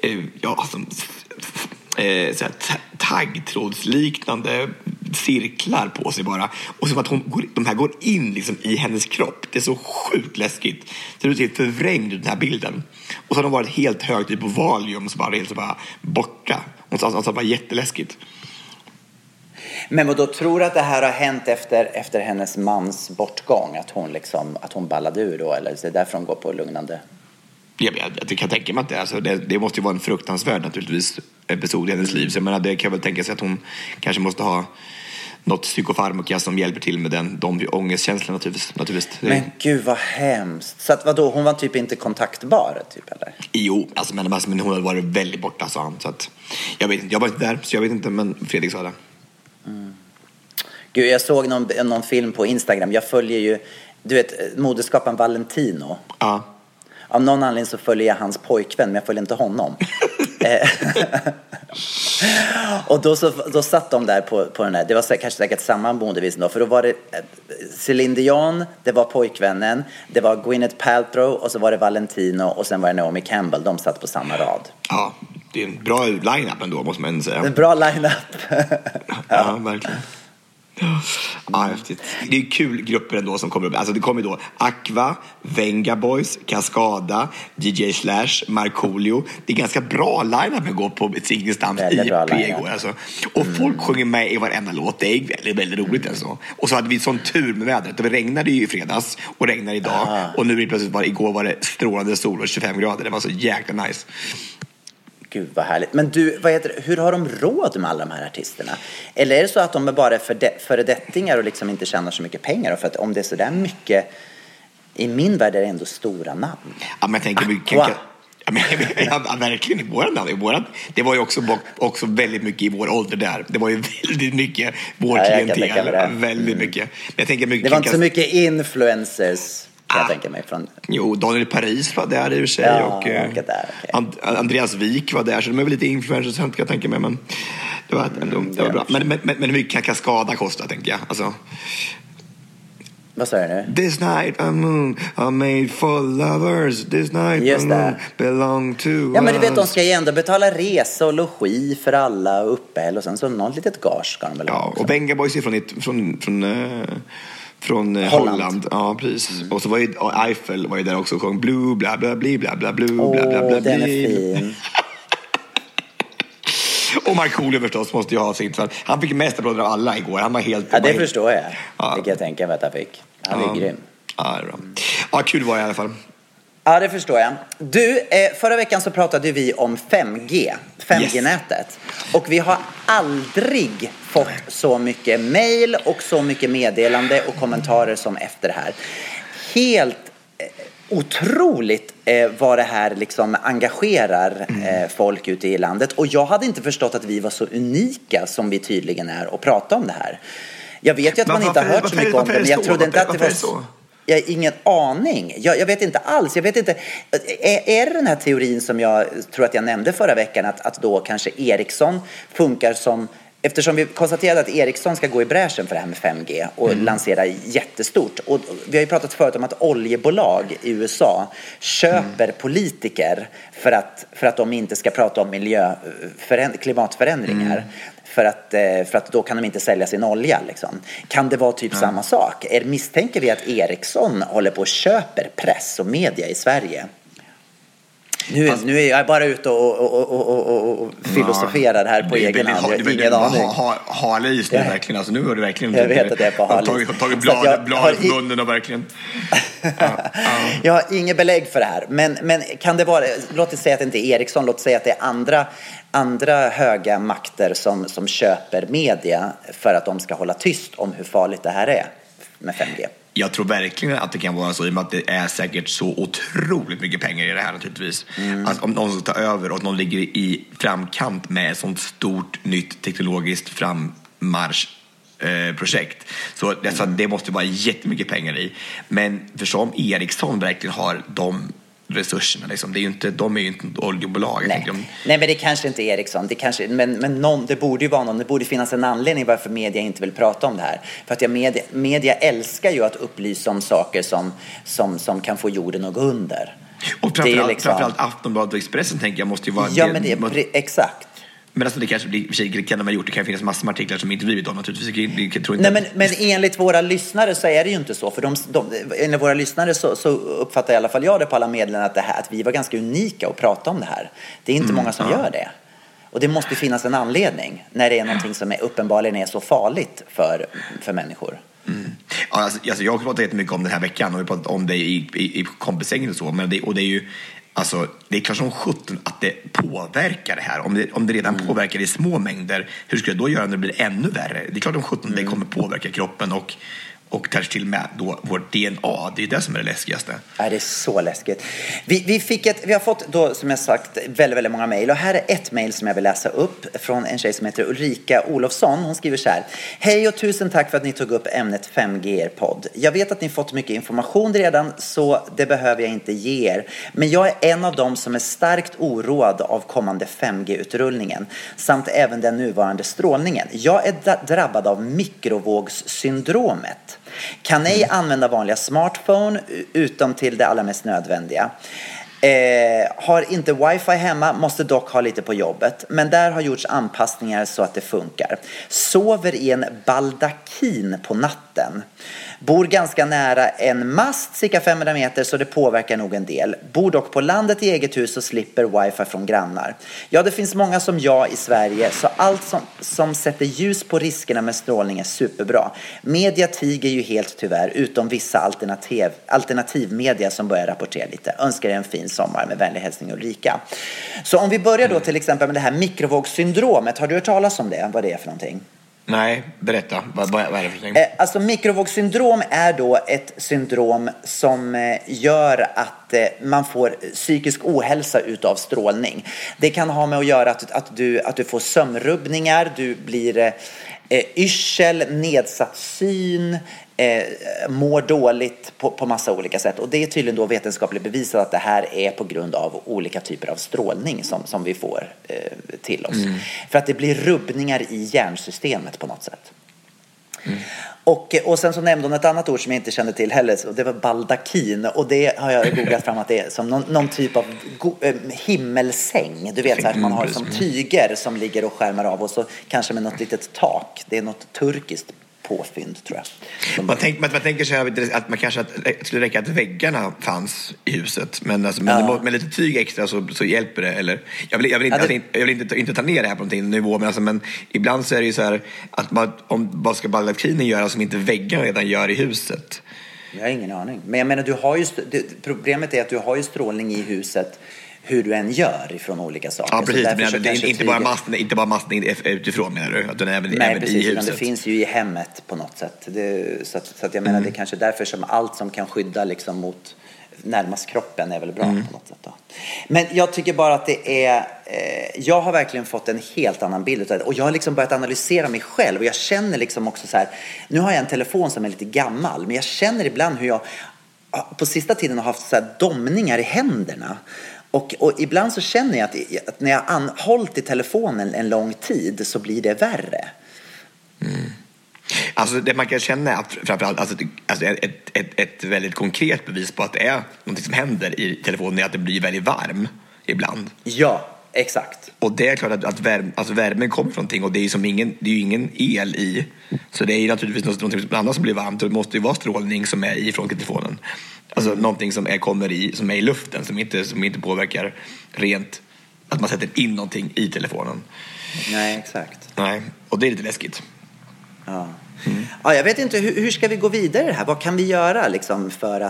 S3: så här, taggtrådsliknande cirklar på sig bara. Och så att de här går in liksom i hennes kropp. Det är så sjukt läskigt. Det är helt förvrängd den här bilden. Och så har de varit helt högt typ på Valium så bara helt så bara borta. Och så var det jätteläskigt.
S4: Men vad då tror du att det här har hänt efter hennes mans bortgång? Att hon ballade ur då? Eller så är det därför hon går på lugnande?
S3: Jag kan tänka mig att det måste ju vara en fruktansvärd naturligtvis episod i hennes liv. Så jag menar, det kan jag väl tänka sig att hon kanske måste ha något psykofarmaka som hjälper till med de ångestkänslorna naturligtvis.
S4: Men gud vad hemskt. Så att vadå, hon var typ inte kontaktbar typ eller?
S3: Jo, men hon hade varit väldigt borta, sa han. Så att, jag vet inte, jag var inte där så jag vet inte, men Fredrik sa det.
S4: Gud, jag såg någon film på Instagram. Jag följer ju, du vet, modeskaparen Valentino.
S3: Ja.
S4: Av någon anledning så följer jag hans pojkvän, men jag följer inte honom. Och då satt de där på den här. Det var säkert samma modevisning då. För då var det Céline Dion, det var pojkvännen, det var Gwyneth Paltrow och så var det Valentino och sen var det Naomi Campbell. De satt på samma rad.
S3: Ja, det är en bra line-up ändå, måste man säga.
S4: En bra line-up.
S3: Ja, verkligen. Ja, häftigt. Det är kul grupper ändå som kommer upp. Alltså det kommer då Aqua, Venga Boys, Cascada, DJ Slash, Markoolio. Det är ganska bra line-up att gå på Zingelstams IP. Alltså. Och folk sjunger med i varenda låt. Det är väldigt, väldigt roligt alltså. Och så hade vi sån tur med vädret. Det regnade ju i fredags och regnar idag. Och nu plötsligt igår var det strålande sol och 25 grader. Det var så jäkla nice.
S4: Gud vad härligt. Men du, hur har de råd med alla de här artisterna? Eller är det så att de är bara föredettingar och liksom inte tjänar så mycket pengar? För att om det är så där mycket, i min värld är det ändå stora namn. Ja, men jag tänker mycket. Ja, verkligen i våran. Det var ju också väldigt mycket i vår ålder där. Det var ju väldigt mycket vår klientel. Väldigt mycket. Jag tänker mycket. Det var inte så mycket influencers. Jag tänker mig från... Jo, Daniel Paris var där i och för sig. Ja, och Andreas Wik var där. Så de är väl lite influencers, kan jag tänka mig. Men det var bra. Men hur mycket kan Cascada kosta, tänker jag? Alltså, Vad sa du nu?
S3: This night a moon are made for lovers. This night
S4: Just
S3: a
S4: det.
S3: moon belong to
S4: Ja, men du vet, de
S3: us.
S4: ska ju ändå betala resa och logi för alla och uppehäll och sen så något litet gage ska de väl ha
S3: Ja,
S4: också.
S3: och Benga Boys är från Holland. Ja, precis. Och så var ju Eiffel var ju där också och sjöng blue, bla bla bla bla bla bla bla bla bla.
S4: Den är fin.
S3: Och Markoolio förstås måste ju ha sitt. Han fick mest applåder av alla igår. Han var helt...
S4: Ja, det förstår jag.
S3: Ja.
S4: Det kan jag tänka mig att han fick. Han är grym.
S3: Ja, det är bra. Ja, kul var det i alla fall.
S4: Ja, det förstår jag. Du, förra veckan så pratade vi om 5G-nätet. Och vi har aldrig fått så mycket mejl och så mycket meddelande och kommentarer som efter det här. Helt otroligt vad det här liksom engagerar folk ute i landet. Och jag hade inte förstått att vi var så unika som vi tydligen är och prata om det här. Jag vet ju att man inte har hört så mycket om det, men jag trodde inte att det var så. Jag har ingen aning. Jag vet inte alls. Jag vet inte. Är det den här teorin som jag tror att jag nämnde förra veckan, att då kanske Ericsson funkar som... Eftersom vi konstaterade att Ericsson ska gå i bräschen för det här med 5G och lansera jättestort. Och vi har ju pratat förut om att oljebolag i USA köper politiker för att de inte ska prata om klimatförändringar. För att då kan de inte sälja sin olja liksom. Kan det vara typ samma sak? Misstänker vi att Ericsson håller på och köper press och media i Sverige? Nu är jag bara ute och filosoferar här på egen hand. Ingen aning.
S3: Halis nu verkligen. Alltså, nu har du verkligen...
S4: Jag vet att det är på halis.
S3: Tagit bladet på munnen och verkligen...
S4: Jag har inget belägg för det här. Men kan det vara... Låt oss säga att det inte är Ericsson. Låt oss säga att det är andra höga makter som köper media för att de ska hålla tyst om hur farligt det här är med 5G.
S3: Jag tror verkligen att det kan vara så, i och med att det är säkert så otroligt mycket pengar i det här naturligtvis. Alltså, om någon ska ta över och någon ligger i framkant med ett sånt stort nytt teknologiskt frammarschprojekt. Så det måste vara jättemycket pengar i. Men för som Ericsson verkligen har de resurserna liksom. De är ju inte ett oljebolag.
S4: Nej, men det kanske inte är Ericsson. Men det borde ju vara någon. Det borde finnas en anledning varför media inte vill prata om det här. För att media älskar ju att upplysa om saker som kan få jorden att gå under.
S3: Och framförallt Aftonbladet och Expressen tänker jag måste ju vara...
S4: Ja, men exakt.
S3: Men alltså det kanske blir, kan de ha gjort, det kan finnas massor med artiklar som inte blivit dem naturligtvis. Jag tror inte.
S4: Nej, men enligt våra lyssnare så är det ju inte så. För enligt våra lyssnare så uppfattar i alla fall jag det på alla meddelanden att vi var ganska unika att prata om det här. Det är inte många som gör det. Och det måste finnas en anledning när det är någonting som uppenbarligen är så farligt för människor.
S3: Alltså, jag har pratat jättemycket om den här veckan och vi har pratat om det i kompisgängen och så. Men det är ju... Alltså, det är klart som 17 att det påverkar det här. Om det redan påverkar i små mängder, hur skulle det då göra när det blir ännu värre? Det är klart som 17 det kommer påverka kroppen och kanske till och med då vårt DNA. Det är det som är det läskigaste.
S4: Ja, det är så läskigt. Vi har fått då, som jag sagt, väldigt, väldigt många mejl. Och här är ett mejl som jag vill läsa upp från en tjej som heter Ulrika Olofsson. Hon skriver så här: hej och tusen tack för att ni tog upp ämnet 5G i er podd. Jag vet att ni fått mycket information redan, så det behöver jag inte ge er. Men jag är en av dem som är starkt oroad av kommande 5G-utrullningen samt även den nuvarande strålningen. Jag är drabbad av mikrovågssyndromet. Kan ej använda vanliga smartphone utom till det allra mest nödvändiga. Har inte wifi hemma, måste dock ha lite på jobbet. Men där har gjorts anpassningar så att det funkar. Sover i en baldakin på natten. Bor ganska nära en mast, cirka 500 meter, så det påverkar nog en del. Bor dock på landet i eget hus och slipper wifi från grannar. Ja, det finns många som jag i Sverige, så allt som sätter ljus på riskerna med strålning är superbra. Media tiger ju helt tyvärr, utom vissa alternativmedia som börjar rapportera lite. Önskar er en fin sommar, med vänlig hälsning Ulrika. Så om vi börjar då till exempel med det här mikrovågssyndromet. Har du hört talas om det? Vad det är för någonting?
S3: Nej, berätta. Vad är det för någonting?
S4: Alltså mikrovågssyndrom är då ett syndrom som gör att man får psykisk ohälsa utav strålning. Det kan ha med att göra att du får sömnrubbningar, du blir yrsel, nedsatt syn, mår dåligt på massa olika sätt. Och det är tydligen då vetenskapligt bevisat att det här är på grund av olika typer av strålning som vi får till oss. För att det blir rubbningar i hjärnsystemet på något sätt. Och sen så nämnde hon ett annat ord som jag inte kände till heller, och det var baldakin, och det har jag googlat fram att det är som någon typ av himmelsäng, du vet så här, man har som tyger som ligger och skärmar av, och så kanske med något litet tak. Det är något turkiskt påfynd, tror jag.
S3: Man tänker sig att man kanske att det skulle räcka att väggarna fanns i huset, men alltså, med lite tyg extra så hjälper det. Eller jag vill inte ta ner det här på någon nivå, men, alltså, men ibland så är det ju så här att vad ska baldakinen göra som inte väggarna redan gör i huset?
S4: Jag har ingen aning. Men jag menar, problemet är att du har ju strålning i huset hur du än gör ifrån olika saker.
S3: Ja, precis. Men det är inte bara masten utifrån, menar du? Att den även
S4: precis,
S3: i huset.
S4: Det finns ju i hemmet på något sätt. Så att jag menar, det är kanske därför som allt som kan skydda liksom mot närmast kroppen är väl bra på något sätt då. Men jag tycker bara att det är... jag har verkligen fått en helt annan bild av det. Och jag har liksom börjat analysera mig själv. Och jag känner liksom också så här... Nu har jag en telefon som är lite gammal. Men jag känner ibland hur jag på sista tiden har haft så här domningar i händerna. Och ibland så känner jag att när jag hållit i telefonen en lång tid så blir det värre.
S3: Alltså det man kan känna är att framförallt alltså ett väldigt konkret bevis på att det är något som händer i telefonen är att det blir väldigt varm ibland.
S4: Ja, exakt.
S3: Och det är klart att värmen kommer från någonting, och det är ju ingen el i. Så det är ju naturligtvis något annat som blir varmt, och det måste ju vara strålning som är ifrån telefonen. Alltså någonting som är i luften, som inte påverkar rent att man sätter in någonting i telefonen.
S4: Nej, exakt.
S3: Nej, och det är lite läskigt.
S4: Ja. Ja, jag vet inte, hur ska vi gå vidare i det här? Vad kan vi göra liksom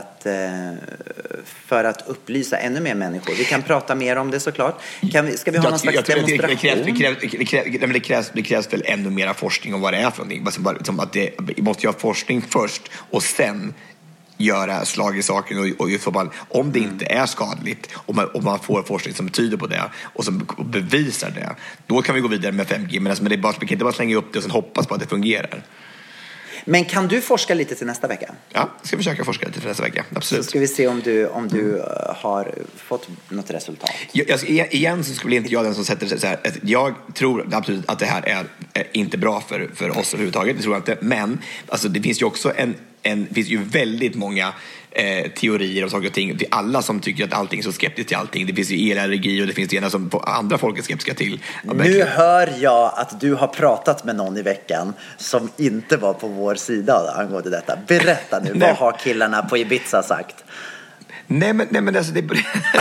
S4: för att upplysa ännu mer människor? Vi kan prata mer om det såklart. Ska vi ha någon slags demonstration?
S3: Det krävs väl ännu mera forskning om vad det är för någonting. Att vi måste göra forskning först och sen göra slag i saken, och just om det inte är skadligt, och man får forskning som tyder på det och som bevisar det, då kan vi gå vidare med 5G. Men det är bara, vi kan inte bara slänga upp det och sen hoppas på att det fungerar.
S4: Men kan du forska lite till nästa vecka?
S3: Ja, ska försöka forska lite till nästa vecka. Absolut.
S4: Så ska vi se om du har fått något resultat.
S3: Igen så skulle inte jag den som sätter sig så här. Jag tror absolut att det här är inte bra för oss överhuvudtaget. Det tror jag inte. Men alltså, det finns ju också det finns ju väldigt många teorier om saker och ting. Det är alla som tycker att allting är så skeptiskt till allting. Det finns ju elallergi, och det finns det ena som andra folk är skeptiska till.
S4: Nu hör jag att du har pratat med någon i veckan som inte var på vår sida angående detta. Berätta nu, vad har killarna på Ibiza sagt?
S3: Nej men alltså det...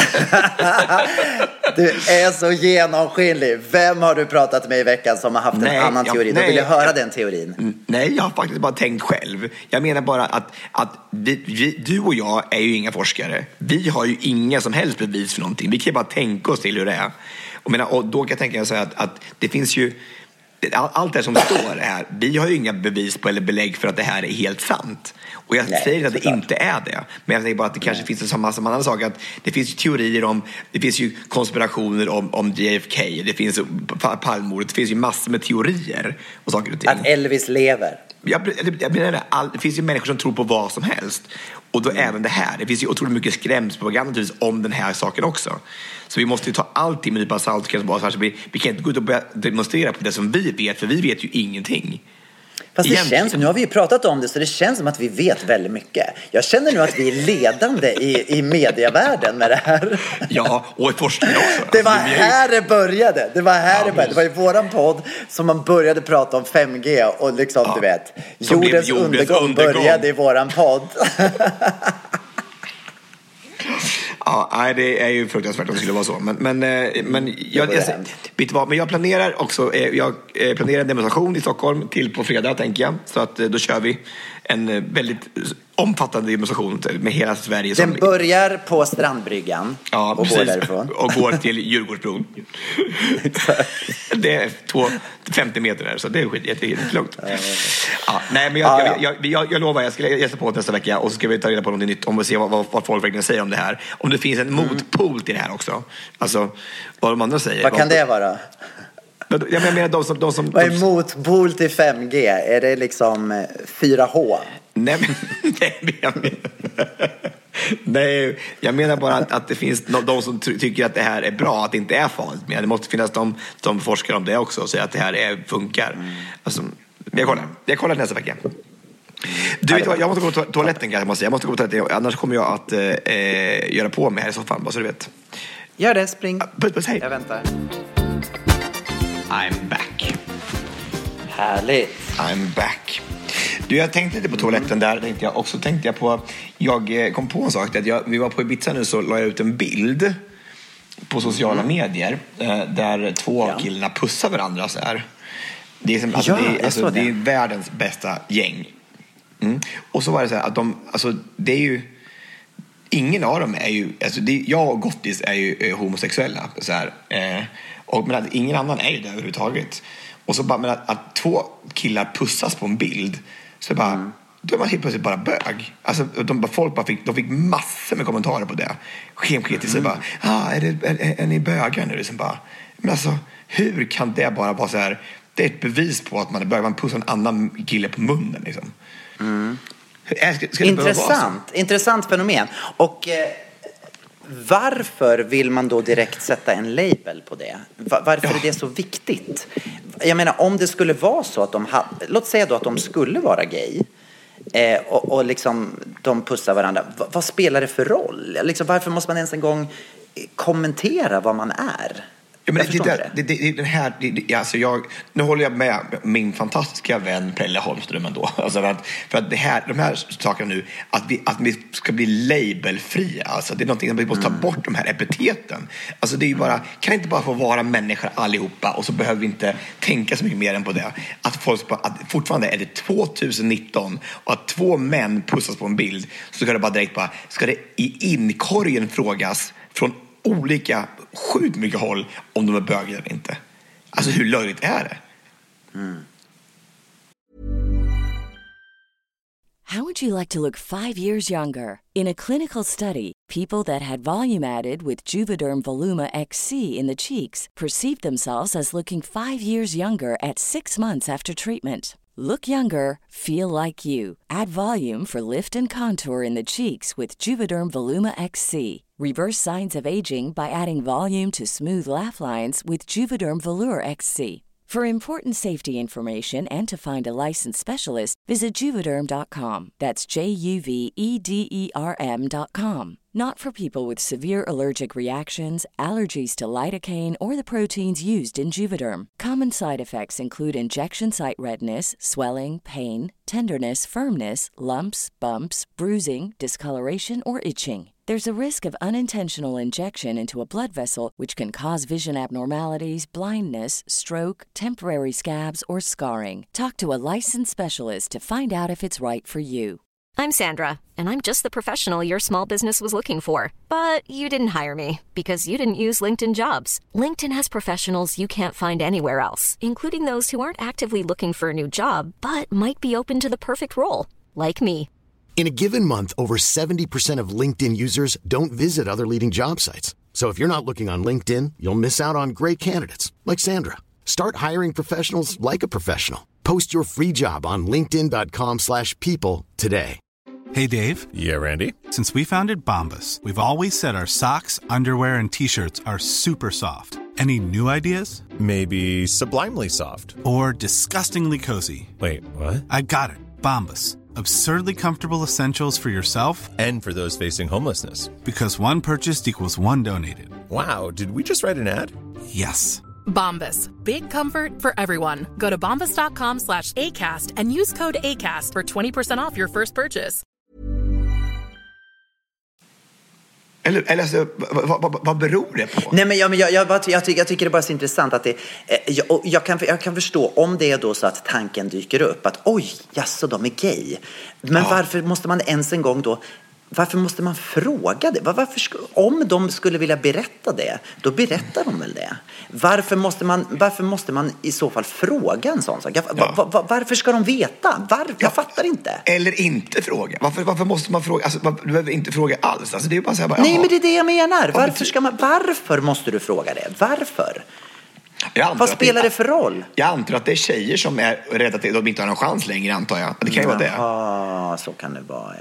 S4: Du är så genomskinlig. Vem har du pratat med i veckan som har haft en annan teori? Då vill jag höra den teorin.
S3: Nej, jag har faktiskt bara tänkt själv. Jag menar bara att du och jag är ju inga forskare. Vi har ju inga som helst bevis för någonting. Vi kan bara tänka oss till hur det är. Och då kan jag tänka mig att det finns ju... Allt det som står här, vi har ju inga bevis på eller belägg för att det här är helt sant. Och jag säger att det inte är det. Men jag säger bara att det kanske finns en massa andra saker. Att det finns ju teorier om, det finns ju konspirationer om JFK. Det finns Palmemordet. Det finns ju massor med teorier och saker och ting.
S4: Att Elvis lever.
S3: Jag menar det finns ju människor som tror på vad som helst. Och då även det här. Det finns ju otroligt mycket skrämspropaganda om den här saken också. Så vi måste ju ta allting med nypa salt. Vi kan inte gå ut och börja demonstrera på det som vi vet. För vi vet ju ingenting.
S4: Fast det känns, nu har vi ju pratat om det, så det känns som att vi vet väldigt mycket. Jag känner nu att vi är ledande i medievärlden med det här.
S3: Ja, och i forskning också.
S4: Det var här det började. Det var i våran podd som man började prata om 5G och liksom, du vet, jordens undergång började i våran podd.
S3: Ja, det är ju fruktansvärt om det skulle vara så. Men jag planerar också. Jag planerar en demonstration i Stockholm till på fredag, tänker jag. Så att då kör vi en väldigt omfattande demonstration med hela Sverige.
S4: Den börjar på Strandbryggan,
S3: ja,
S4: och går därifrån.
S3: Och går till Djurgårdsbron. Det är 50 meter där, så det är jättelugnt. Ja, nej, men jag lovar, jag ska läsa på nästa vecka, och så ska vi ta reda på något nytt om vi ser vad folk verkligen säger om det här. Om det finns en motpol till det här också. Alltså, vad de andra säger.
S4: Vad kan det vara?
S3: Jag menar de som...
S4: Vad är motpol till 5G? Är det liksom 4H? Nej, jag menar bara att det finns de som tycker att det här är bra, att det inte är farligt. Men det måste finnas de som forskar om det också och säger att det här funkar. Alltså,
S3: Jag kollar nästa vecka. Du vet vad, jag måste gå på toaletten. Jag måste gå på toaletten, annars kommer jag att göra på mig här i soffan, bara så du vet.
S4: Gör det, spring.
S3: Puss, hej.
S4: Jag väntar.
S3: I'm back.
S4: Härligt.
S3: I'm back. Du, jag tänkte lite på toaletten där. Tänkte jag på, jag kom på en sak. Att vi var på Ibiza nu, så la jag ut en bild på sociala medier där två killarna pussar varandra så här. Det är som, det är världens bästa gäng. Och så var det så här att det är ju, ingen av dem är ju, jag och Gottis är ju homosexuella så här, men att ingen annan är ju det överhuvudtaget. Och så bara, men att två killar pussas på en bild, så bara då är man helt plötsligt bara bög. Alltså folk fick massor med kommentarer på det. Skemskit i sig bara, är ni bögar nu? Liksom bara, men alltså, hur kan det bara vara så här? Det är ett bevis på att man är bög. Man pussar en annan kille på munnen liksom.
S4: Intressant fenomen. Och varför vill man då direkt sätta en label på det? Varför är det så viktigt? Jag menar, om det skulle vara så att låt säga då att de skulle vara gay och liksom de pussar varandra, vad spelar det för roll? Liksom, varför måste man ens en gång kommentera vad man är? Ja, men nu håller jag med min fantastiska vän Pelle Holmström ändå. Alltså för att de här sakerna nu, att vi ska bli labelfria. Alltså det är någonting som vi måste ta bort, de här epiteten. Alltså det är ju bara, kan inte bara få vara människor allihopa, och så behöver vi inte tänka så mycket mer än på det. Att fortfarande är det 2019 och att två män pussas på en bild, så ska det bara direkt ska det i inkorgen frågas från olika sjukt mycket håll om de är bögar eller inte. Alltså hur löjligt är det?
S2: How would you like to look 5 years younger? In a clinical study, people that had volume added with Juvederm Voluma XC in the cheeks perceived themselves as looking 5 years younger at 6 months after treatment. Look younger, feel like you. Add volume for lift and contour in the cheeks with Juvederm Voluma XC. Reverse signs of aging by adding volume to smooth laugh lines with Juvederm Volure XC. For important safety information and to find a licensed specialist, visit Juvederm.com. That's JUVEDERM.com. Not for people with severe allergic reactions, allergies to lidocaine, or the proteins used in Juvederm. Common side effects include injection site redness, swelling, pain, tenderness, firmness, lumps, bumps, bruising, discoloration, or itching. There's a risk of unintentional injection into a blood vessel, which can cause vision abnormalities, blindness, stroke, temporary scabs, or scarring. Talk to a licensed specialist to find out if it's right for you.
S7: I'm Sandra, and I'm just the professional your small business was looking for. But you didn't hire me because you didn't use LinkedIn Jobs. LinkedIn has professionals you can't find anywhere else, including those who aren't actively looking for a new job, but might be open to the perfect role, like me.
S8: In a given month, over 70% of LinkedIn users don't visit other leading job sites. So if you're not looking on LinkedIn, you'll miss out on great candidates like Sandra. Start hiring professionals like a professional. Post your free job on linkedin.com/people today.
S9: Hey, Dave.
S10: Yeah, Randy.
S9: Since we founded Bombas, we've always said our socks, underwear, and T-shirts are super soft. Any new ideas?
S10: Maybe sublimely soft.
S9: Or disgustingly cozy.
S10: Wait, what?
S9: I got it. Bombas. Absurdly comfortable essentials for yourself
S10: and for those facing homelessness.
S9: Because one purchased equals one donated.
S10: Wow, did we just write an ad?
S9: Yes.
S11: Bombas. Big comfort for everyone. Go to bombas.com/ACAST and use code ACAST for 20% off your first purchase.
S3: Eller alltså, vad beror det på?
S4: Nej, men jag tycker det är bara så intressant att jag kan förstå om det är då så att tanken dyker upp att oj, jaså, de är gay. Men varför måste man ens en gång då, varför måste man fråga det? Om de skulle vilja berätta det, då berättar de väl det. Varför måste man i så fall fråga en sån sak? Varför ska de veta? Jag fattar inte.
S3: Eller inte fråga. Varför måste man fråga? Alltså, du behöver inte fråga alls. Alltså, det är bara så här,
S4: nej, men det är det jag menar. Varför måste du fråga det? Varför? Vad spelar det för roll?
S3: Jag antar att det är tjejer som är rädda att de inte har någon chans längre, antar jag. Det kan ju vara det.
S4: Ja, så kan det vara, ja.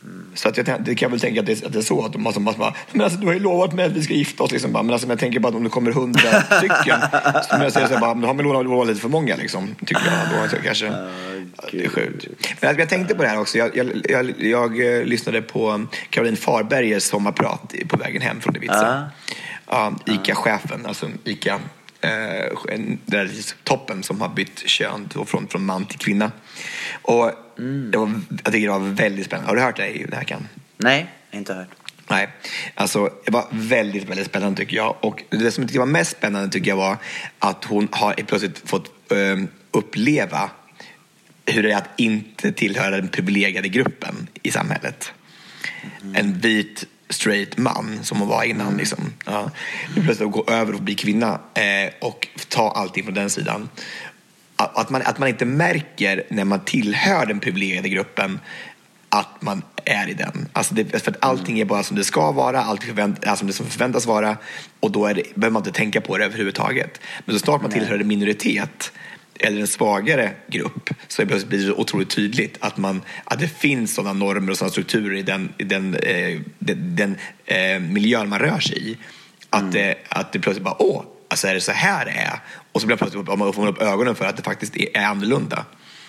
S3: Så att det kan jag väl tänka att det är så att de måste bara, men alltså, du har ju lovat mig att vi ska gifta oss liksom, bara, men alltså, jag tänker bara att om det kommer 100 stycken så jag säger så bara, då har man lovat lite för många liksom, tycker jag då kanske. Det är sjukt. Men jag tänkte på det här också. Jag lyssnade på Caroline Farbergers sommarprat på vägen hem från Ibiza. ICA-chefen, alltså ICA där toppen som har bytt kön från man till kvinna. Och jag tycker det var väldigt spännande. Har du hört det här, Kan?
S4: Nej, jag har inte hört.
S3: Nej, alltså det var väldigt, väldigt spännande tycker jag. Och det som jag tycker var mest spännande tycker jag var att hon har plötsligt fått uppleva hur det är att inte tillhöra den privilegierade gruppen i samhället. En vit straight man som hon var innan liksom. Ja. Plötsligt gå över och bli kvinna och ta allting från den sidan. Att man inte märker när man tillhör den privilegierade gruppen att man är i den. Alltså för att allting är bara som det ska vara, allting som det som förväntas vara, och då behöver man inte tänka på det överhuvudtaget. Men så snart man tillhör en minoritet eller en svagare grupp så blir det otroligt tydligt att det finns sådana normer och sådana strukturer i den miljön man rör sig i. Att det plötsligt bara, alltså är det så här det är? Och så blir plötsligt man får upp ögonen för att det faktiskt är annorlunda.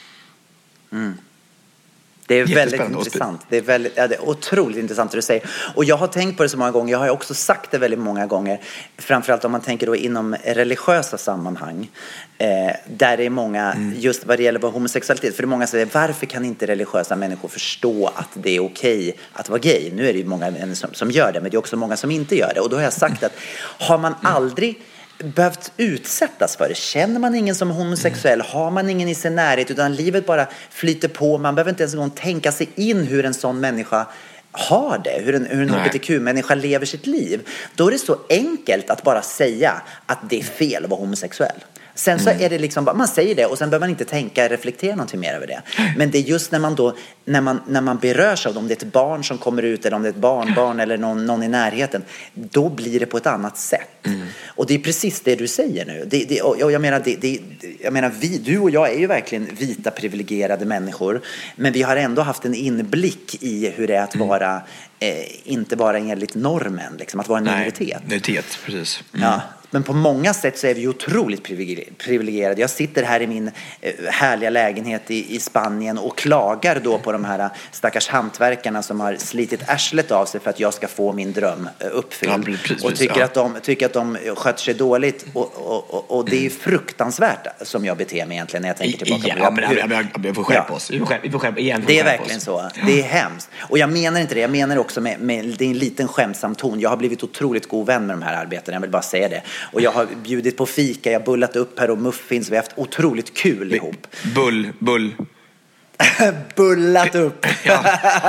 S4: Det är väldigt intressant. Det är otroligt intressant det du säger. Och jag har tänkt på det så många gånger. Jag har också sagt det väldigt många gånger. Framförallt om man tänker då inom religiösa sammanhang. Där det är många, just vad det gäller homosexualitet. För det är många som säger, varför kan inte religiösa människor förstå att det är okej att vara gay? Nu är det ju många som gör det, men det är också många som inte gör det. Och då har jag sagt att har man aldrig behövt utsättas för det. Känner man ingen som homosexuell, har man ingen i sin närhet, utan livet bara flyter på. Man behöver inte ens en gång tänka sig in hur en sån människa har det, hur en hbtq-människa lever sitt liv. Då är det så enkelt att bara säga att det är fel att vara homosexuell. Sen så är det liksom bara, man säger det och sen behöver man inte reflektera någonting mer över det. Men det är just när man berörs av det, om det är ett barn som kommer ut eller om det är ett barnbarn eller någon i närheten, då blir det på ett annat sätt. Och det är precis det du säger nu. Jag menar, du och jag är ju verkligen vita privilegierade människor, men vi har ändå haft en inblick i hur det är att vara inte bara enligt normen, liksom, att vara en minoritet.
S3: Precis.
S4: Ja. Men på många sätt så är vi otroligt privilegierade. Jag sitter här i min härliga lägenhet i Spanien och klagar då på de här stackars hantverkarna som har slitit arslet av sig för att jag ska få min dröm uppfylld. Och tycker att de sköter sig dåligt. Och det är fruktansvärt som jag beter mig egentligen när jag tänker tillbaka på det.
S3: Vi får skärpa oss. Vi får skärpa igen.
S4: Det är verkligen så. Det är hemskt. Och jag menar inte det. Jag menar också med det är en liten skämtsam ton. Jag har blivit otroligt god vän med de här arbetarna. Jag vill bara säga det. Och jag har bjudit på fika, jag har bullat upp här och muffins. Vi har haft otroligt kul ihop.
S3: Bull.
S4: Bullat upp.
S3: Ja.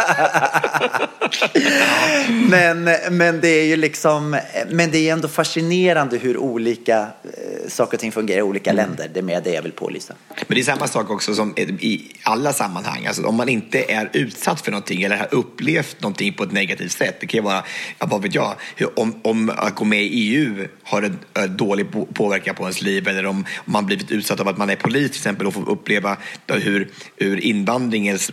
S4: Men det är ju liksom, men det är ändå fascinerande hur olika saker och ting fungerar i olika länder. Det är med det jag vill pålysa.
S3: Men det är samma sak också som i alla sammanhang. Alltså, om man inte är utsatt för någonting eller har upplevt någonting på ett negativt sätt. Det kan ju vara, vad vet jag, om att gå med i EU har en dålig påverkan på ens liv, eller om man blivit utsatt av att man är polis till exempel och får uppleva hur invandringens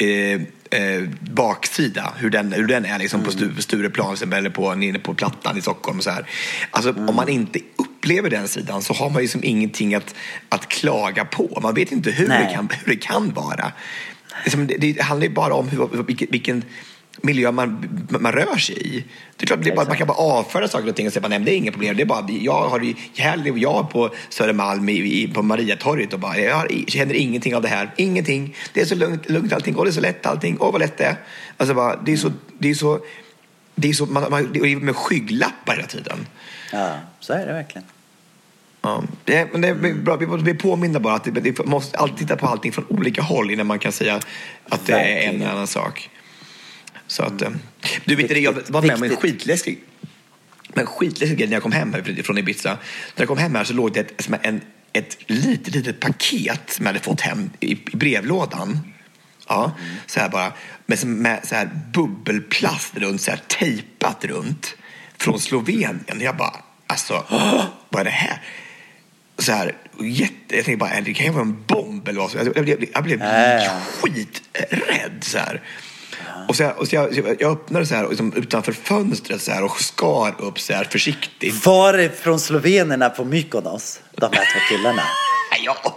S3: baksida, hur den är liksom på Stureplan eller inne på Plattan i Stockholm och så här. Alltså om man inte upplever den sidan så har man ju som ingenting att klaga på. Man vet inte hur det kan vara. Det handlar ju bara om vilken miljö man rör sig i. Det är klart, man kan bara avföra saker och ting och säga att det är inga problem. Det är bara, jag på Södermalm på Mariatorget och bara, jag känner ingenting av det här. Ingenting. Det är så lugnt allting. Och det är så lätt allting. Vad lätt det är. Alltså bara, det är så man är med skygglappar hela tiden.
S4: Ja, så är det verkligen.
S3: Ja, men det är bra. Vi måste bli påminna bara att vi måste alltid titta på allting från olika håll innan man kan säga att det är en annan sak. Så att, du vet det, jag var med om en skitläskig grej när jag kom hem från Ibiza. När jag kom hem här så låg det ett litet paket som jag hade fått hem i brevlådan. Ja, så här bara med så här bubbelplast runt, så här tejpat runt från Slovenien. Jag bara, alltså, vad är det här? Så här, jag tänkte bara, det kan ju vara en bomb eller vad. Jag blev skiträdd så här. Och så jag öppnade så här och liksom utanför fönstret så här och skar upp så här försiktigt.
S4: Var det från slovenerna på Mykonos? De här två killarna.
S3: Ja.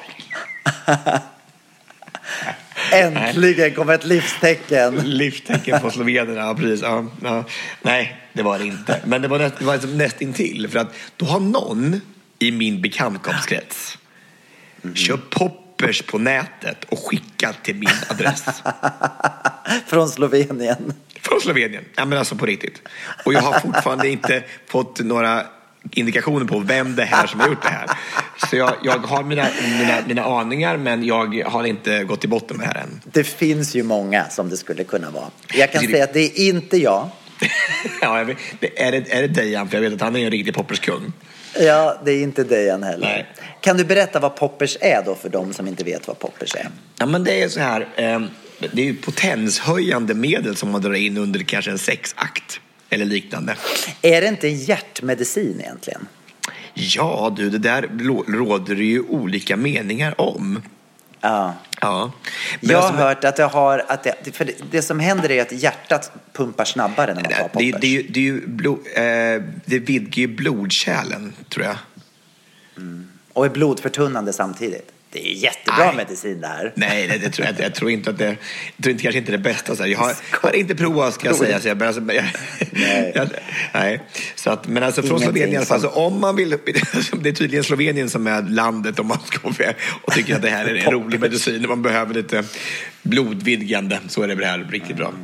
S4: Äntligen kom ett livstecken.
S3: Livstecken från slovenerna, precis. Ja. Nej, det var det inte. Men det var liksom nästintill. För att då har någon i min bekantskapskrets köpt poppers på nätet och skickat till min adress.
S4: Från Slovenien.
S3: Från Slovenien, ja men alltså på riktigt. Och jag har fortfarande inte fått några indikationer på vem det här som har gjort det här. Så jag har mina aningar, men jag har inte gått till botten med det här än.
S4: Det finns ju många som det skulle kunna vara. Jag kan säga att det är inte jag.
S3: Ja, är det Dejan? För jag vet att han är en riktig popperskung.
S4: Ja, det är inte Dejan heller.
S3: Nej.
S4: Kan du berätta vad poppers är då för de som inte vet vad poppers är?
S3: Ja, men det är så här. Det är ju potenshöjande medel som man drar in under kanske en sexakt eller liknande.
S4: Är det inte en hjärtmedicin egentligen?
S3: Ja, det där råder det ju olika meningar om.
S4: Ja.
S3: Men
S4: jag har hört att för det som händer är att hjärtat pumpar snabbare när man tar poppers.
S3: Det vidgar ju blodkärlen, tror jag.
S4: Och är blodförtunnande samtidigt. Det är jättebra medicin det här.
S3: Nej, det tror jag tror inte att det... Jag tror inte kanske inte det bästa. Så här. Jag har inte provat, ska jag säga. Så jag, alltså, nej. Så att, men alltså från Slovenien i alla fall. Så om man vill... Det är tydligen Slovenien som är landet om man ska med och tycker att det här är en rolig medicin. Man behöver lite blodvidgande. Så är det här riktigt bra.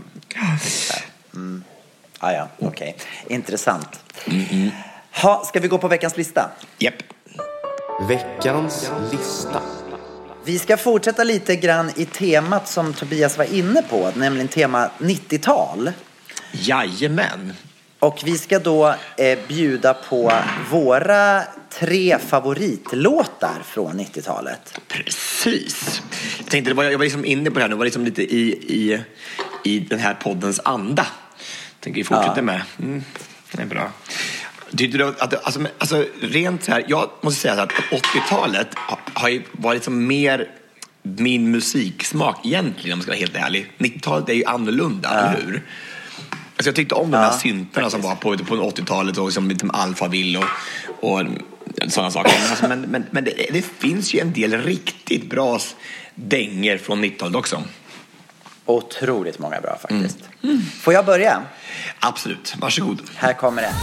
S4: Ja, okej. Intressant. Ska vi gå på veckans lista?
S3: Japp.
S5: Veckans lista.
S4: Vi ska fortsätta lite grann i temat som Tobias var inne på, nämligen tema 90-tal.
S3: Jajamän.
S4: Och vi ska då bjuda på våra 3 favoritlåtar från 90-talet.
S3: Precis. Jag tänkte, jag var liksom inne på det här nu, var liksom lite i den här poddens anda. Tänker vi fortsätta med. Det är bra. Tycker du att alltså rent så här, jag måste säga att 80-talet har ju varit som mer min musiksmak egentligen, om jag ska vara helt ärlig. 90-talet är ju annorlunda, eller hur? Alltså jag tyckte om de här syntarna som var på 80-talet och som liksom Alphaville och sådana saker. Men det finns ju en del riktigt bra dänger från 90-talet också.
S4: Otroligt många bra faktiskt. Får jag börja?
S3: Absolut, varsågod.
S4: Här kommer det.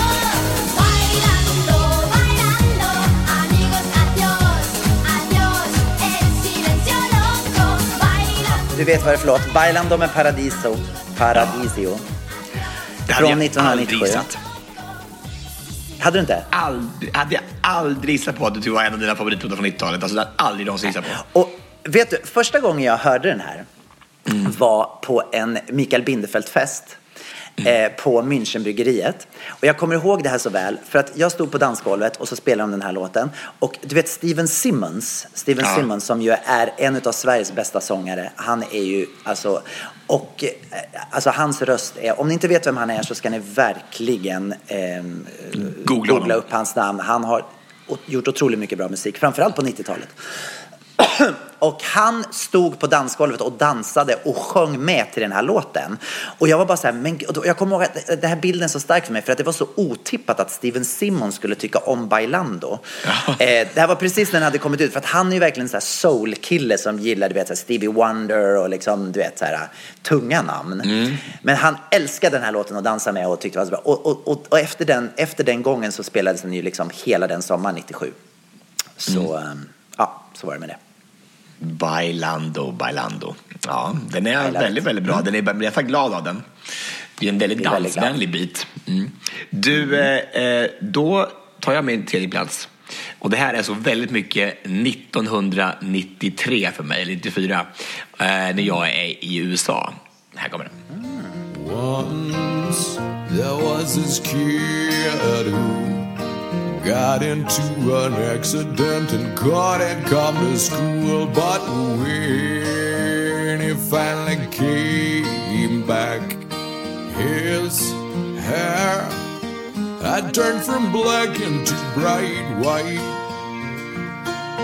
S4: Du vet vad det är för låt? Bailando med Paradisio. Från 1997. Hade du inte?
S3: Hade jag aldrig gissat på att du var en av dina favoritlåtar från 90-talet. Alltså det hade jag aldrig någonsin gissat på.
S4: Och vet du, första gången jag hörde den här var på en Mikael Bindefeld-fest på Münchenbryggeriet. Och jag kommer ihåg det här så väl för att jag stod på dansgolvet och så spelade de den här låten. Och du vet Steven Simmons som ju är en av Sveriges bästa sångare. Han är ju alltså hans röst är, om ni inte vet vem han är så ska ni verkligen googla upp hans namn. Han har gjort otroligt mycket bra musik, framförallt på 90-talet. Och han stod på dansgolvet och dansade och sjöng med till den här låten. Och jag var bara så här, men jag kommer ihåg att den här bilden är så stark för mig för att det var så otippat att Steven Simmons skulle tycka om Bailando. Det här var precis när den hade kommit ut, för att han är ju verkligen en så här soul-kille som gillar, du vet, så här Stevie Wonder och liksom, du vet, så här tunga namn. Men han älskade den här låten och dansade med och tyckte det var så bra. Och efter den gången så spelades den ju liksom hela den sommaren 97. Så så var det med det.
S3: Bailando. Ja, den är väldigt, väldigt bra. Jag är för glad av den. Det är en väldigt dansvänlig bit. Du, då tar jag min 3:e plats. Och det här är så väldigt mycket 1993 för mig, eller 94, när jag är i USA. Här kommer den.
S12: Once there was this kid who got into an accident and couldn't come to school. But when he finally came back, his hair had turned from black into bright white.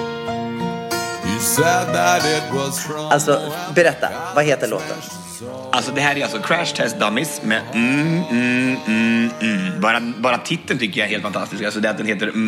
S12: He said that it was from...
S4: Alltså, berätta. Vad heter låten?
S3: Alltså det här är alltså Crash Test Dummies med Bara titeln tycker jag är helt fantastisk. Alltså det att den heter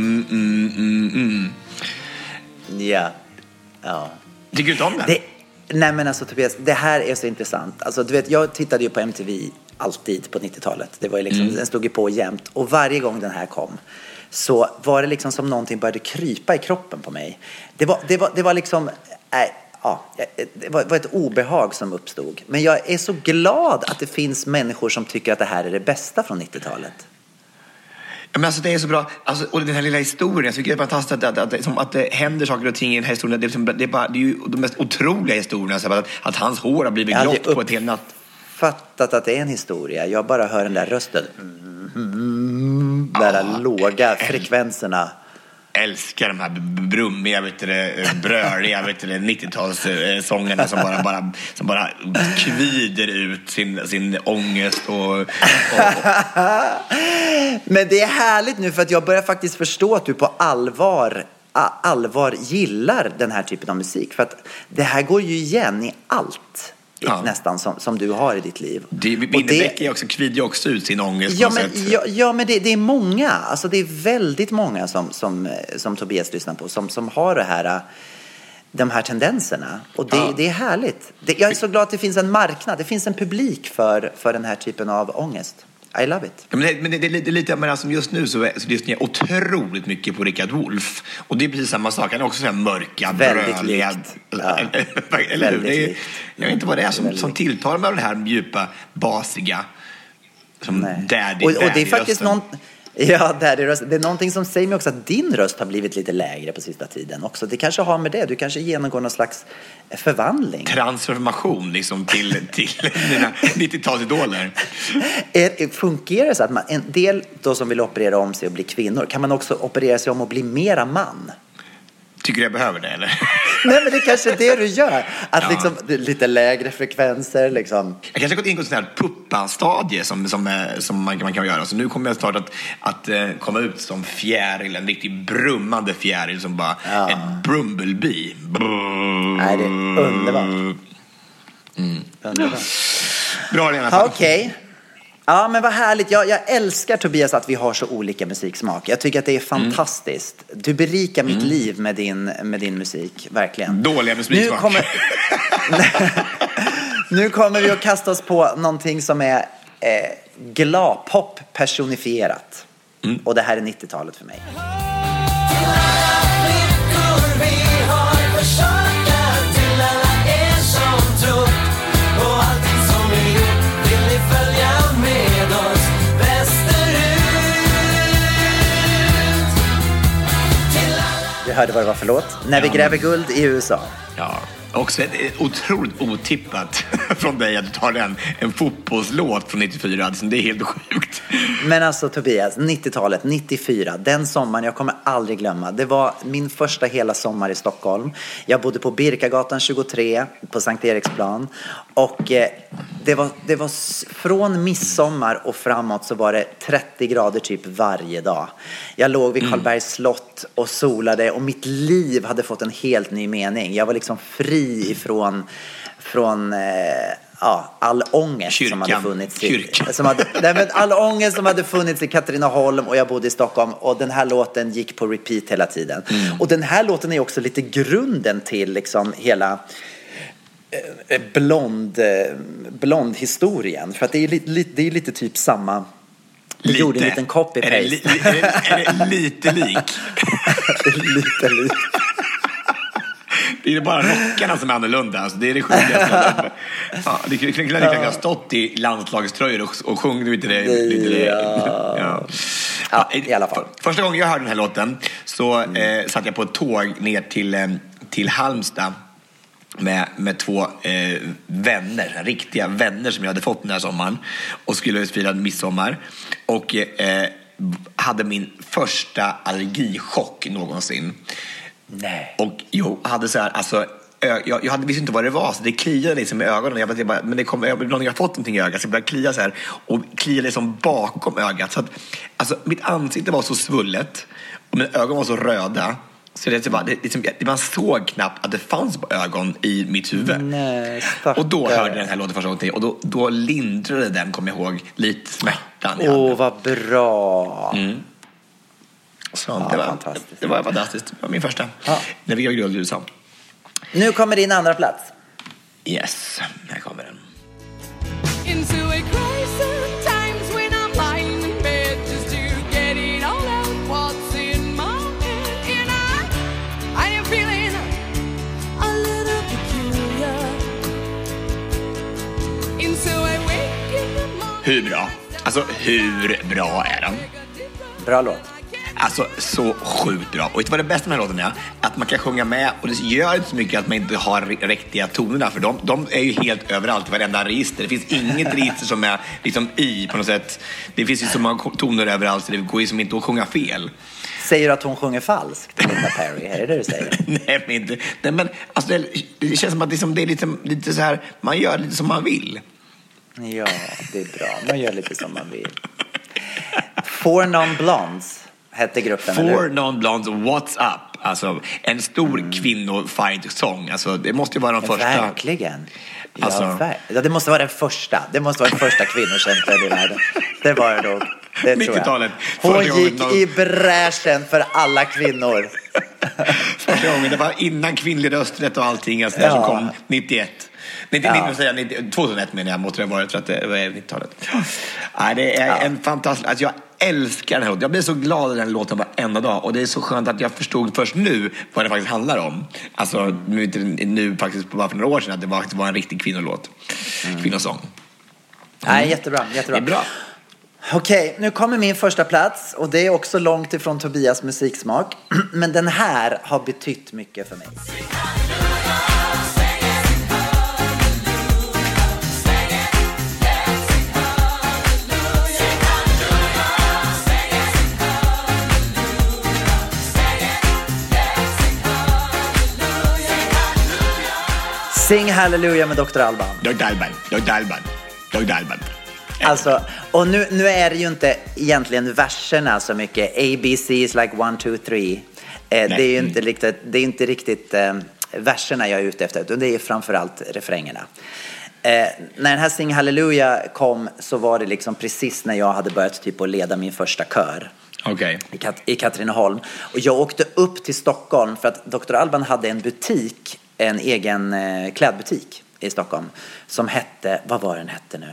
S4: Ja.
S3: Tycker du inte om den?
S4: Nej men alltså Tobias, det här är så intressant. Alltså du vet, jag tittade ju på MTV alltid på 90-talet. Det var ju liksom, den stod ju på jämt. Och varje gång den här kom så var det liksom som någonting började krypa i kroppen på mig. Det var liksom... det var ett obehag som uppstod. Men jag är så glad att det finns människor som tycker att det här är det bästa från 90-talet.
S3: Ja, men alltså det är så bra. Alltså, och den här lilla historien, så tycker jag det är fantastiskt att det händer saker och ting i den här historien. Det är ju de mest otroliga historierna. Så att hans hår har blivit grått på ett helt natt.
S4: Fattat att det är en historia. Jag bara hör den där rösten. Där låga frekvenserna.
S3: Älskar de här brummiga, bröliga 90-talssångerna som bara kvider ut sin ångest och...
S4: Men det är härligt nu för att jag börjar faktiskt förstå att du på allvar gillar den här typen av musik. För att det här går ju igen i allt. Nästan som du har i ditt liv.
S3: Winnerbäck kvider också ut sin ångest på sätt.
S4: Men det är många. Alltså det är väldigt många som Tobias lyssnar på som har de här tendenserna. Och det är härligt. Jag är så glad att det finns en marknad. Det finns en publik för den här typen av ångest. I love it.
S3: Ja, men det är lite, men alltså just nu så lyssnar jag otroligt mycket på Richard Wolff. Och det är precis samma sak. Han är också så här mörka, bröliga. Eller hur? Jag vet inte vad det är som tilltalar med det här djupa, basiga. Som daddy.
S4: Och det är faktiskt någon... Ja, det är någonting som säger mig också att din röst har blivit lite lägre på sista tiden också. Det kanske har med det. Du kanske genomgår någon slags förvandling.
S3: Transformation liksom till dina 90-talsidoler.
S4: Fungerar det så att en del då som vill operera om sig och bli kvinnor, kan man också operera sig om och bli mera man?
S3: Tycker du jag behöver det, eller?
S4: Nej, men det är kanske det du gör. Att liksom, lite lägre frekvenser liksom.
S3: Jag kanske har gått in på en sån här puppa-stadie som man kan göra. Så nu kommer jag snart att komma ut som fjäril, en riktigt brummande fjäril som bara en Brumblebee.
S4: Nej, det är underbart. Underbart.
S3: Bra, Lena.
S4: Okej. Ja, men vad härligt. Jag älskar, Tobias, att vi har så olika musiksmak. Jag tycker att det är fantastiskt. Du berikar mitt liv med din musik, verkligen.
S3: Dåliga musiksmak.
S4: Nu kommer vi att kasta oss på någonting som är glapop personifierat. Och det här är 90-talet för mig. Jag hörde vad det var för låt. När vi gräver guld i USA.
S3: Ja, också otroligt otippat från dig att du tar en fotbollslåt från 94. Det är helt sjukt.
S4: Men alltså Tobias, 90-talet, 94, den sommaren jag kommer aldrig glömma. Det var min första hela sommar i Stockholm. Jag bodde på Birkagatan 23 på Sankt Eriksplan. Och det var från midsommar och framåt så var det 30 grader typ varje dag. Jag låg vid Karlbergs slott och solade och mitt liv hade fått en helt ny mening. Jag var liksom fri från all ångest som hade funnits all ångest som hade funnits i Katrineholm, och jag bodde i Stockholm, och den här låten gick på repeat hela tiden. Och den här låten är också lite grunden till liksom hela blond historien, för att det är lite typ samma. Vi gjorde en liten copy-paste.
S3: Är det lite lik?
S4: Lite lik.
S3: Det är bara rockarna som är annorlunda. Alltså, det är det sjukaste. Det kunde ha stått i landslagströjor och sjungit lite det.
S4: I alla fall.
S3: Första gången jag hörde den här låten så satt jag på ett tåg ner till Halmstad med två vänner, riktiga vänner som jag hade fått den här sommaren, och skulle fira midsommar, och hade min första allergichock någonsin.
S4: Nej.
S3: Och jag hade så här, alltså jag visste inte vad det var, så det kliade liksom i ögonen. Jag bara, men jag har fått någonting i ögat, så jag började klia så här, och kliade liksom bakom ögat, så att alltså mitt ansikte var så svullet och mina ögon var så röda, Så man såg knappt att det fanns ögon i mitt huvud.
S4: Nej,
S3: och då hörde jag den här låten första gången. Och då lindrade den, kommer jag ihåg, lite smärtan.
S4: Vad bra.
S3: Så det var fantastiskt. Det var min första. När vi gör guld i USA.
S4: Nu kommer din andra plats.
S3: Yes, här kommer den.
S6: Into a crisis, times when I'm lying in bed just to get it all out what's in my head. And I am feeling a little peculiar. And so I wake in the morning.
S3: Hur bra? Alltså, hur bra är den?
S4: Bra låt.
S3: Alltså, så sjukt bra. Och vet du vad det bästa med den här låten är? Att man kan sjunga med, och det gör inte så mycket att man inte har riktiga tonerna, för de är ju helt överallt i varenda register. Det finns inget register som är liksom i på något sätt. Det finns ju så många toner överallt, så det går ju som inte att sjunga fel.
S4: Säger du att hon sjunger falskt, Linda Perry? Är det du säger?
S3: Nej, men inte. Nej, men alltså, det känns som att det är lite så här, man gör lite som man vill.
S4: Ja, det är bra. Man gör lite som man vill. Four Non-Blondes hette gruppen,
S3: Four Non-Blondes, What's Up? Alltså, en stor kvinnofight-sång. Alltså, det måste ju vara den första.
S4: Verkligen. Ja, det måste vara den första. Det måste vara den första kvinnokämpen i världen. Det var det nog. Det
S3: 90-talet.
S4: Hon gick i bräschen för alla kvinnor.
S3: Första gången, det var innan kvinnlig rösträtt och allting. Alltså, där som kom 91. 2001 menar jag, måste det ha varit, för att det var 90-talet. Ja, det är en fantastisk... Alltså, jag älskar den här låten. Jag blir så glad i den låten varenda dag. Och det är så skönt att jag förstod först nu vad det faktiskt handlar om. Alltså nu faktiskt bara för några år sedan, att det var en riktig kvinnolåt. Kvinnosång.
S4: Nej, jättebra.
S3: Det är bra.
S4: Okej, nu kommer min första plats. Och det är också långt ifrån Tobias musiksmak. Men den här har betytt mycket för mig. Sing Hallelujah med Dr. Alban.
S3: Dr. Alban.
S4: Alltså, och nu är det ju inte egentligen verserna så mycket. ABC is like 1, 2, 3. Det är ju inte riktigt verserna jag är ute efter, utan det är framförallt refrängerna. När den här Sing Hallelujah kom, så var det liksom precis när jag hade börjat typ att leda min första kör. I Katrineholm. Och jag åkte upp till Stockholm för att Dr. Alban hade en butik, en egen klädbutik i Stockholm, som hette, vad var den hette nu?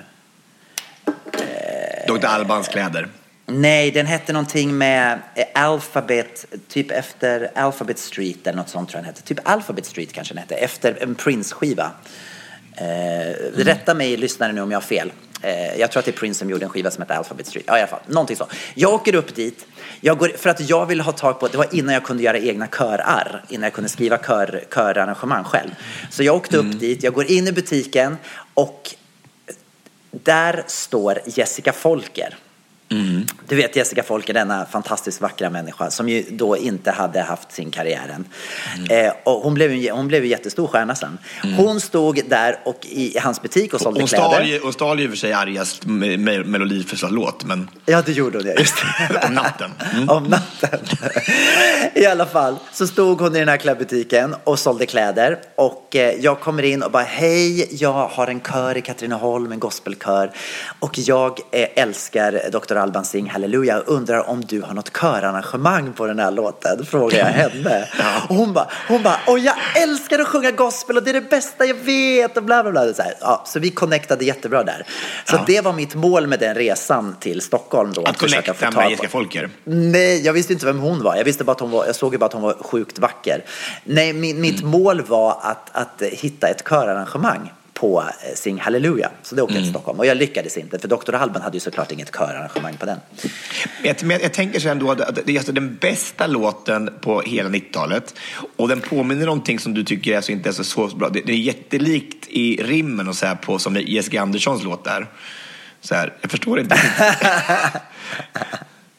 S3: Dr. Albans kläder.
S4: Nej, den hette någonting med Alphabet, typ efter Alphabet Street eller något sånt tror jag den hette. Typ Alphabet Street kanske den hette, efter en Prince-skiva. Rätta mig, lyssnare nu om jag har fel. Jag tror att det är Prince som gjorde en skiva som heter Alphabet Street. Ja, i alla fall, någonting så. Jag åker upp dit. För att jag ville ha tag på, det var innan jag kunde göra egna körar, innan jag kunde skriva körarrangemang själv. Så jag åkte upp dit, jag går in i butiken och där står Jessica Folker. Du vet Jessica Folker, denna fantastiskt vackra människa som ju då inte hade haft sin karriär än. Och hon blev ju jättestor stjärna sen. Hon stod där och i hans butik och sålde kläder.
S3: Hon stal ju för sig Arias melodifestival-låt, men...
S4: Ja, det gjorde hon, just
S3: om natten.
S4: Om natten. I alla fall så stod hon i den här klädbutiken och sålde kläder. Och jag kommer in och bara, hej, jag har en kör i Katrineholm, en gospelkör. Och jag älskar Dr. Alban Sing Hallelujah. Jag undrar om du har något körarrangemang på den här låten, frågar jag henne. Och hon bara, och jag älskar att sjunga gospel och det är det bästa jag vet och bla bla bla. Så vi connectade jättebra där. Så det var mitt mål med den resan till Stockholm då.
S3: Att connecta med Jessica Folker?
S4: Nej, jag visste inte vem hon var. Jag såg ju bara att hon var sjukt vacker. Nej, mitt mål var att hitta ett körarrangemang på Sing Hallelujah. Så det åkte jag till Stockholm. Och jag lyckades inte, för Dr. Alban hade ju såklart inget körarrangemang på den.
S3: Jag tänker så ändå att det är alltså den bästa låten på hela 90-talet. Och den påminner någonting som du tycker alltså inte är så bra. Det är jättelikt i rimmen och så här på som Jessica Anderssons låt där. Så här, jag förstår inte.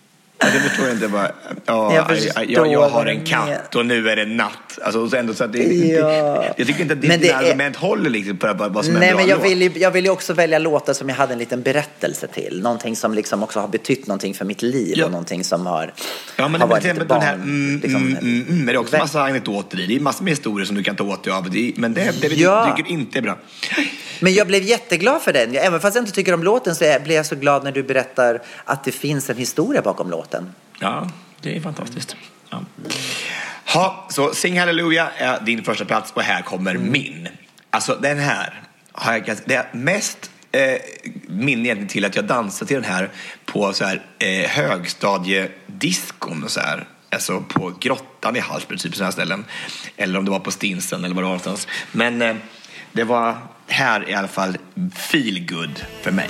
S3: Alltså, jag förstår inte bara, jag har en katt och nu är det natt. Alltså, ändå, så att jag tycker inte att ditt argument håller liksom på vad som är en bra låt.
S4: Jag vill ju också välja låtar som jag hade en liten berättelse till. Någonting som liksom också har betytt någonting för mitt liv och någonting som har varit lite barn.
S3: Men det är också massa anekdoter i. Det är massor med historier som du kan ta åt dig av. Men det tycker inte är bra.
S4: Men jag blev jätteglad för den. Även fast jag inte tycker om låten så blir jag så glad när du berättar att det finns en historia bakom låten.
S3: Ja, det är fantastiskt. Så Sing Hallelujah är din första plats och här kommer min. Alltså den här har jag, det är mest minne till att jag dansade till den här på så här högstadiediskon och så här. Alltså på Grottan i Hallsberg, typ sådana ställen. Eller om det var på Stinsen eller vad det var någonstans. Men det var här i alla fall feel good för mig.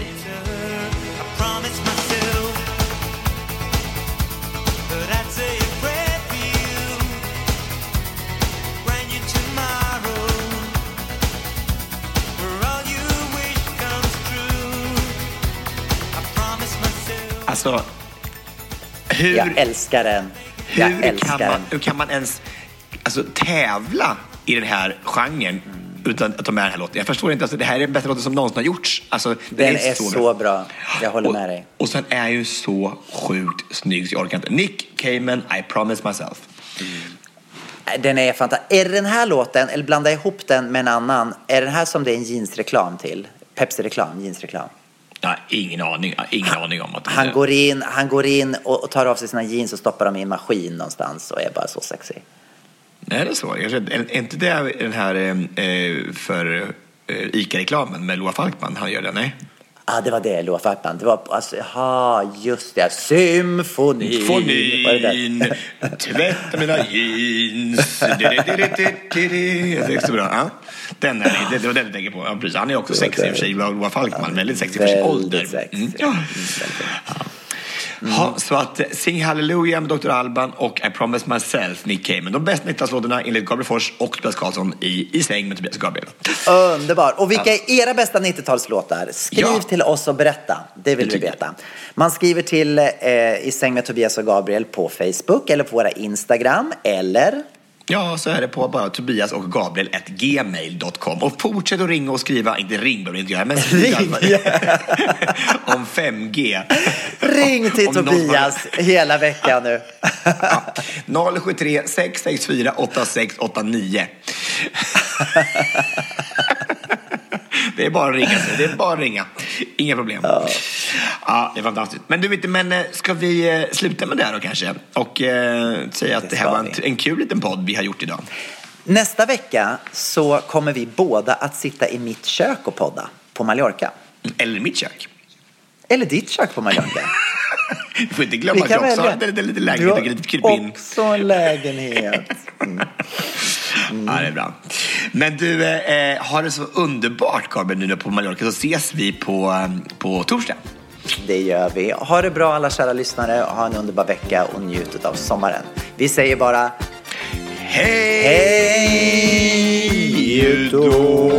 S3: Alltså,
S4: jag älskar den.
S3: Hur kan man ens tävla i den här genren utan att ta med den här låten? Jag förstår inte, det här är den bästa låten som någonsin har gjorts. Alltså,
S4: den är så bra. Jag håller med dig.
S3: Och sen är ju så sjukt snygg så jag orkar inte. Nick Cayman, I Promise Myself.
S4: Den är fantastisk. Är det den här låten, eller blanda ihop den med en annan, är den här som det är en jeansreklam till? Pepsi-reklam, jeansreklam.
S3: Ja, ingen aning om att
S4: han går in och tar av sig sina jeans och stoppar dem i en maskin någonstans och är bara så sexy.
S3: Nej, det är så. Är inte det den här för ICA-reklamen med Loa Falkman han gör det, nej?
S4: Ja, det var det, Loa Falkman. Det var just det. Symfonin.
S3: Tvätta mina jeans. Det är så bra. Ja. Det var den jag tänker på. Ja, precis. Han är också sexig i och för sig, Loa Falkman. Väldigt sexig för sin ålder. Så att Sing Hallelujah med Dr. Alban och I Promise Myself, Nick Cayman. De bästa 90-talslåtarna enligt Gabriel Fors och Tobias Karlsson i säng med Tobias och Gabriel.
S4: Underbar. Och vilka är era bästa 90-talslåtar? Skriv till oss och berätta. Det vill vi veta. Man skriver till i säng med Tobias och Gabriel på Facebook eller på våra Instagram eller...
S3: Ja, så är det på bara Tobias och Gabriel@gmail.com. Och fortsätt att ringa och skriva, inte ring behöver inte göra, men om 5G.
S4: Ring till Tobias hela veckan nu.
S3: 073 664 8689. Det är bara att ringa. Inga problem. Ja, det är fantastiskt. Men du vet, ska vi sluta med det här då kanske? Och säga att det här var en kul liten podd vi har gjort idag.
S4: Nästa vecka så kommer vi båda att sitta i mitt kök och podda på Mallorca.
S3: Eller mitt kök.
S4: Eller ditt kök på Mallorca.
S3: Du får inte glömma att jag också har lite lägenhet och lite krypin.
S4: Också en lägenhet.
S3: Ja, det är bra. Men du, har det så underbart, Gabriel, nu på Mallorca, så ses vi på torsdag.
S4: Det gör vi. Ha det bra alla kära lyssnare. Ha en underbar vecka och njut av sommaren. Vi säger bara hej då.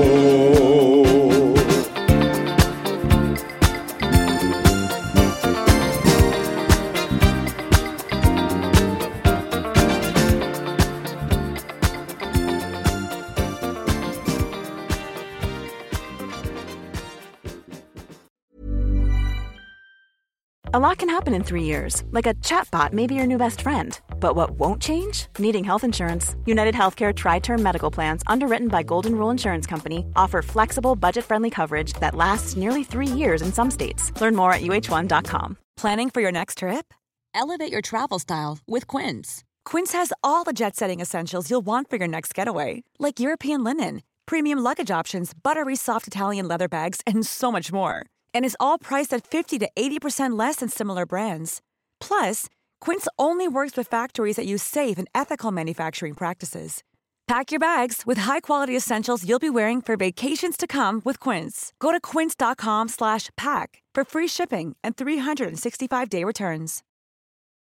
S13: A lot can happen in 3 years, like a chatbot may be your new best friend. But what won't change? Needing health insurance. United Healthcare Tri-Term Medical Plans, underwritten by Golden Rule Insurance Company, offer flexible, budget-friendly coverage that lasts nearly 3 years in some states. Learn more at uh1.com.
S14: Planning for your next trip? Elevate your travel style with Quince. Quince has all the jet-setting essentials you'll want for your next getaway, like European linen, premium luggage options, buttery soft Italian leather bags, and so much more. And is all priced at 50 to 80% less than similar brands. Plus, Quince only works with factories that use safe and ethical manufacturing practices. Pack your bags with high-quality essentials you'll be wearing for vacations to come with Quince. Go to quince.com/pack for free shipping and 365-day returns.